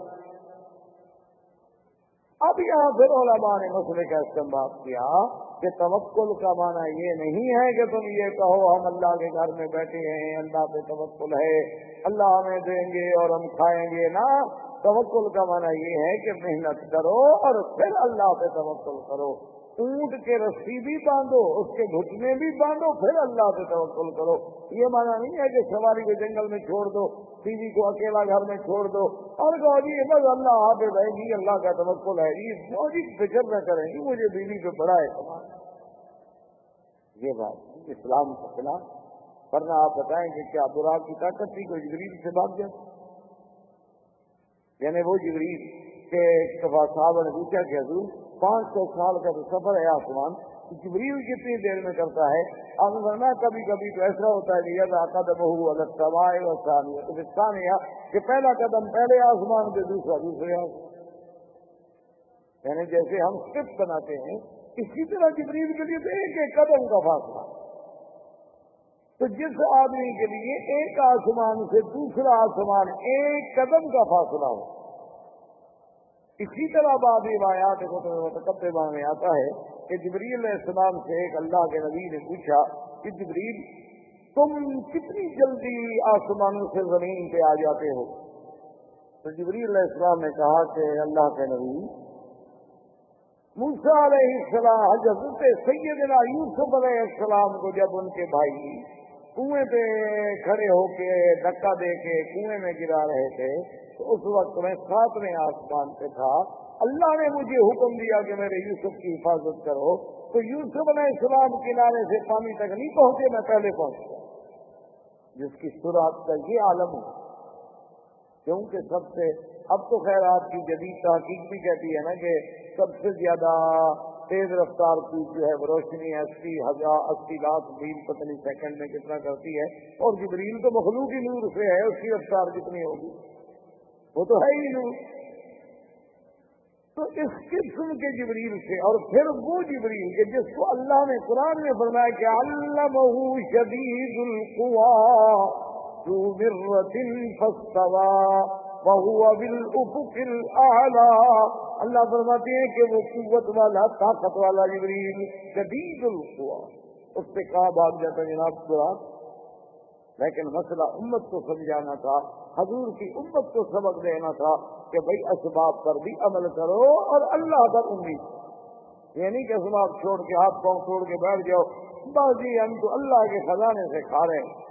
اب یہاں پھر علماء نے مسئلے کا استنباط کیا کہ توکل کا معنی یہ نہیں ہے کہ تم یہ کہو ہم اللہ کے گھر میں بیٹھے ہیں، اللہ پہ توکل ہے، اللہ ہمیں دیں گے اور ہم کھائیں گے، نہ، توکل کا معنی یہ ہے کہ محنت کرو اور پھر اللہ پہ توکل کرو، اونٹ کے رسی بھی باندھو، اس کے گھٹنے بھی باندھو، پھر اللہ پہ توکل کرو۔ یہ معنی نہیں ہے کہ سواری کو جنگل میں چھوڑ دو، بیوی کو اکیلا گھر میں چھوڑ دو اور کہو جی بس اللہ آپ پہ رہے گی، اللہ کا توکل ہے جی، موجی فکر نہ کریں گی، مجھے بیوی پہ بڑا اعتماد۔ یہ بات اسلام کے خلاف، ورنہ آپ بتائیں کہ کیا براق کی طاقت تھی کوئی جبریل سے بھاگ جائے؟ یعنی وہ جبریل کے صحابہ نے پوچھا کہ حضور پانچ سو سال کا جو سفر ہے آسمان، جبریل کتنی دیر میں کرتا ہے؟ آپ نے فرمایا کبھی کبھی تو ایسا ہوتا ہے کہ قدمہ علی السماء والثانیہ، الثانیہ کہ پہلا قدم پہلے آسمان پہ، دوسرا دوسرے آسمان، یعنی جیسے ہم اسکرپٹ بناتے ہیں اسی طرح جبریل کے لیے تو ایک ایک قدم کا فاصلہ۔ تو جس آدمی کے لیے ایک آسمان سے دوسرا آسمان ایک قدم کا فاصلہ ہو، اسی طرح بعض روایات متقدمہ میں آتا ہے کہ جبریل علیہ السلام سے ایک اللہ کے نبی نے پوچھا کہ جبریل تم کتنی جلدی آسمانوں سے زمین پہ آ جاتے ہو؟ تو جبریل علیہ السلام نے کہا کہ اللہ کے نبی موسیٰ علیہ السلام، حضرت سیدنا یوسف علیہ السلام کو جب ان کے بھائی کنویں پہ کھڑے ہو کے دھکا دے کے کنویں میں گرا رہے تھے، تو اس وقت میں ساتویں آسمان پہ تھا، اللہ نے مجھے حکم دیا کہ میرے یوسف کی حفاظت کرو، تو یوسف علیہ السلام کنارے سے پانی تک نہیں پہنچے، میں پہلے پہنچ گیا، جس کی سرعت کا یہ عالم ہے۔ کیونکہ سب سے اب تو خیر آپ کی جدید تحقیق بھی کہتی ہے نا کہ سب سے زیادہ تیز رفتار کی جو ہے روشنی اسی ہزار اسی لاکھ میل پتلی سیکنڈ میں کتنا کرتی ہے، اور جبریل تو مخلوق ہی نور سے ہے، اس کی رفتار کتنی ہوگی؟ وہ تو ہے ہی نور۔ تو اس قسم کے جبریل سے، اور پھر وہ جبریل کہ جس کو اللہ نے قرآن میں فرمایا کہ علمہ شدید القویٰ ذو مرۃ فاستویٰ، وَهُوَ بِالْأُفُقِ الْأَعْلَىٰ. اللہ فرماتے ہیں کہ وہ قوت والا، طاقت والا جبریل شدید القویٰ، اس سے کہاں بھاگ جاتا جناب قرآن. لیکن مسئلہ امت کو سمجھانا تھا، حضور کی امت کو سبق دینا تھا کہ بھئی اسباب پر بھی عمل کرو اور اللہ پر امید. یہ نہیں کہ اسباب چھوڑ کے ہاتھ پاؤں توڑ کے بیٹھ جاؤ، بازی ہم تو اللہ کے خزانے سے کھا رہے ہیں.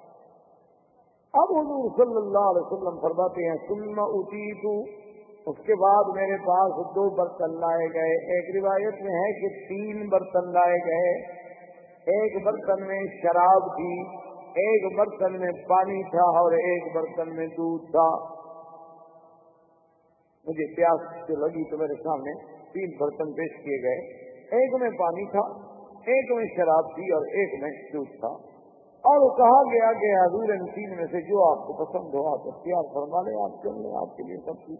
اب حضور صلی اللہ علیہ وسلم فرماتے ہیں ثم اوتیت، اس کے بعد میرے پاس دو برتن لائے گئے. ایک روایت میں ہے کہ تین برتن لائے گئے. ایک برتن میں شراب تھی، ایک برتن میں پانی تھا اور ایک برتن میں دودھ تھا. مجھے پیاس جو لگی تو میرے سامنے تین برتن پیش کیے گئے. ایک میں پانی تھا، ایک میں شراب تھی اور ایک میں دودھ تھا. اور کہا گیا کہ حضور ان تین میں سے جو آپ کو پسند ہو آپ اختیار فرما لیں، آپ چل لیں، آپ کے لیے سب چیز.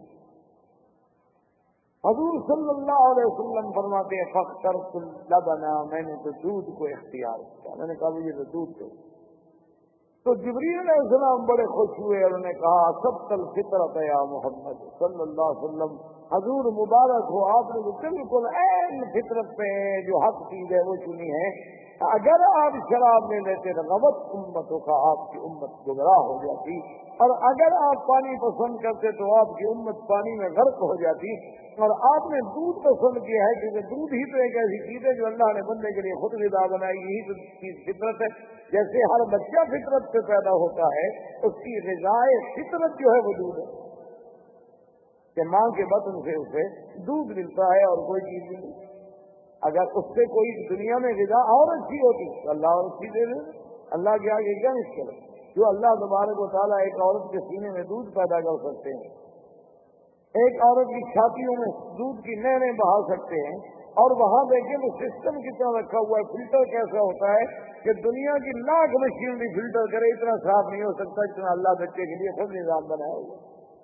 حضور صلی اللہ علیہ وسلم فرماتے ہیں فاخترت اللبن، میں نے تو دودھ کو اختیار کیا. میں نے کہا مجھے تو دودھ دو. تو جبریل علیہ السلام بڑے خوش ہوئے اور انہوں نے کہا سبت الفطرت یا محمد صلی اللہ علیہ وسلم، حضور مبارک ہو، آپ نے بالکل عین فطرت پہ جو حق چیز ہے وہ چنی ہے. اگر آپ شراب لے لیتے تو غوت امتوں کا، آپ کی امت گمراہ ہو جاتی، اور اگر آپ پانی پسند کرتے تو آپ کی امت پانی میں غرق ہو جاتی. اور آپ نے دودھ پسند کیا ہے کیونکہ دودھ ہی تو ایک ایسی چیز ہے جو اللہ نے بندے کے لیے خود غذا بنائی. یہی تو چیز فطرت ہے. جیسے ہر بچہ فطرت سے پیدا ہوتا ہے، اس کی غذائے فطرت جو ہے وہ دودھ ہے کہ ماں کے بطن سے اسے دودھ ملتا ہے اور کوئی چیز نہیں. اگر اس سے کوئی دنیا میں غذا اور اچھی ہوتی تو اللہ اور اچھی دے دے. اللہ کے آگے کیا مشکل ہے؟ جو اللہ تبارک و تعالیٰ ایک عورت کے سینے میں دودھ پیدا کر سکتے ہیں، ایک عورت کی چھاتیوں میں دودھ کی نہریں بہا سکتے ہیں، اور وہاں دیکھیں وہ سسٹم کتنا رکھا ہوا ہے، فلٹر کیسا ہوتا ہے کہ دنیا کی لاکھ مشین بھی فلٹر کرے اتنا صاف نہیں ہو سکتا جتنا اللہ بچے کے لیے خود نظام بنایا ہوا.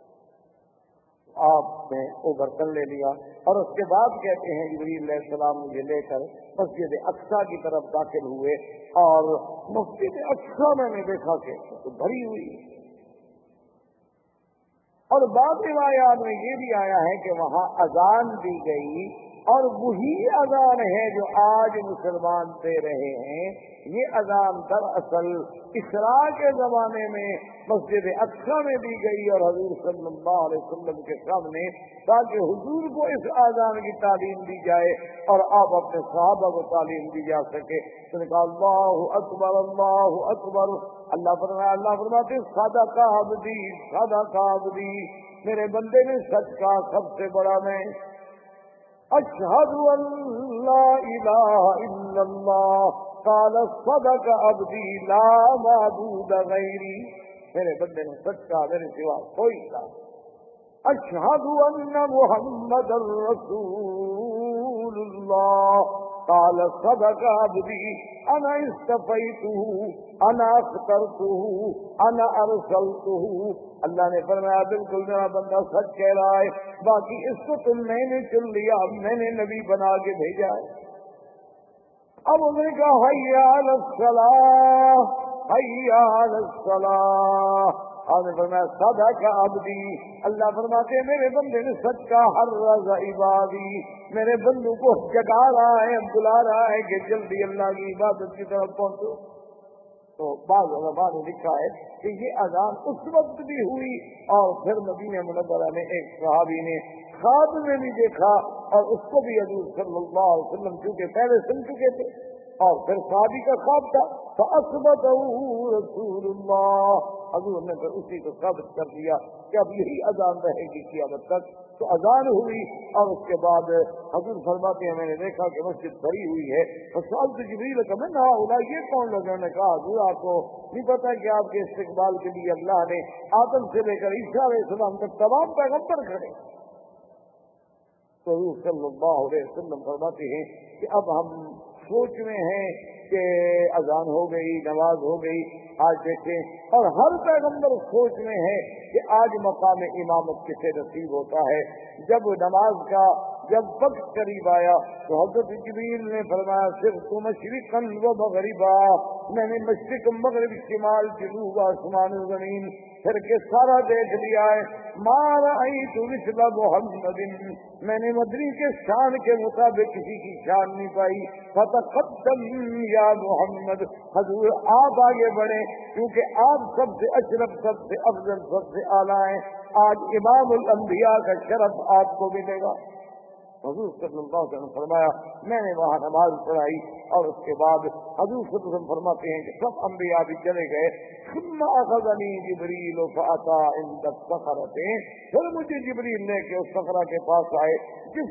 آپ نے وہ برتن لے لیا اور اس کے بعد کہتے ہیں جبریل علیہ السلام مجھے لے کر مسجد اقصیٰ کی طرف داخل ہوئے، اور مسجد اقصیٰ میں نے دیکھا کہ تو بھری ہوئی. اور بعض روایات میں یہ بھی آیا ہے کہ وہاں اذان دی گئی، اور وہی اذان ہے جو آج مسلمان دے رہے ہیں. یہ اذان دراصل اسراء کے زمانے میں مسجد اقصیٰ میں دی گئی اور حضور صلی اللہ علیہ وسلم کے سامنے، تاکہ حضور کو اس اذان کی تعلیم دی جائے اور آپ اپنے صحابہ کو تعلیم دی جا سکے. تو نے کہا اللہ اکبر اللہ اکبر. اللہ فرمایا اللہ فرماتے صدق عبدی صدق عبدی، میرے بندے نے سچ کہا، سب سے بڑا میں. اشہد ان لا الہ الا اللہ قال صدق عبدی لا معبود غیری، میرے بندے نے سچ کہا، میرے سوا کوئی کہا. اشہد ان محمد رسول اللہ قال صدق عبدی انا اصطفیتہ انا اخترتہ انا ارسلتہ. اللہ نے فرمایا بالکل میرا بندہ سچ کہہ رہا ہے، باقی اس کو تم میں نے چن لیا، میں نے نبی بنا کے بھیجا ہے. اب انہوں نے کہا حی علی الصلاۃ حی علی الصلاۃ. آپ نے فرمایا صدق عبدی. اللہ فرماتے ہیں میرے بندے نے سچ کا حرز عبادی، میرے بندوں کو جگا رہا ہے، بلا رہا ہے کہ جلدی اللہ کی عبادت کی طرف پہنچو. تو بعض علماء نے لکھا ہے کہ یہ اذان اس وقت بھی ہوئی، اور پھر مدینہ منورہ میں ایک صحابی نے خواب میں بھی دیکھا، اور اس کو بھی حضور صلی اللہ علیہ وسلم کیونکہ پہلے سن چکے تھے، اور پھر صحابی کا خواب تھا فَأَثْبَتَهُ رسول اللہ. حضور نے پھر اسی کو ثابت کر دیا کہ اب یہی اذان رہے گی قیامت تک. تو اذان ہوئی، اور اس کے بعد حضور فرماتے ہیں میں نے دیکھا کہ مسجد بھری ہوئی ہے. اور سوال تو جبریل کا میں نہ ہوگا یہ کون لوگ؟ نے کہا حضور آپ کو نہیں پتا کہ آپ کے استقبال کے لیے اللہ نے آدم سے لے کر عیسیٰ علیہ السلام تک تمام پیغمبر کھڑے. تو حضور صلی اللہ علیہ وسلم فرماتے ہیں کہ اب ہم سوچ میں ہیں کہ اذان ہو گئی، نماز ہو گئی. آج دیکھیں اور ہر پیغمبر سوچ میں ہے کہ آج مقام امامت کسے نصیب ہوتا ہے. جب نماز کا جب وقت قریب آیا تو حضرت جبریل نے فرمایا صرف تو مشرقاً و مغربا، میں نے مشرق مغرب شمال جنوب آسمان و زمین پھر کے سارا دیکھ لیا ہے. ما رأیت مثل محمد، میں نے مدنی کے شان کے مطابق کسی کی شان نہیں پائی. فتقدم یا محمد، حضور آپ آگے بڑھے کیونکہ آپ سب سے اشرف، سب سے افضل، سب سے اعلیٰ ہیں. آج امام الانبیاء کا شرف آپ کو ملے گا. حضور صلی اللہ علیہ وسلم فرمایا میں نے وہاں نماز پڑھائی اور اس کے بعد حضور صلی اللہ علیہ وسلم فرماتے ہیں کہ سب انبیاء بھی چلے گئے. ثم اخذنی جبریل فاتا عند الصخرۃ، پھر مجھے جبریل نے کہ اس صخرہ کے پاس آئے جس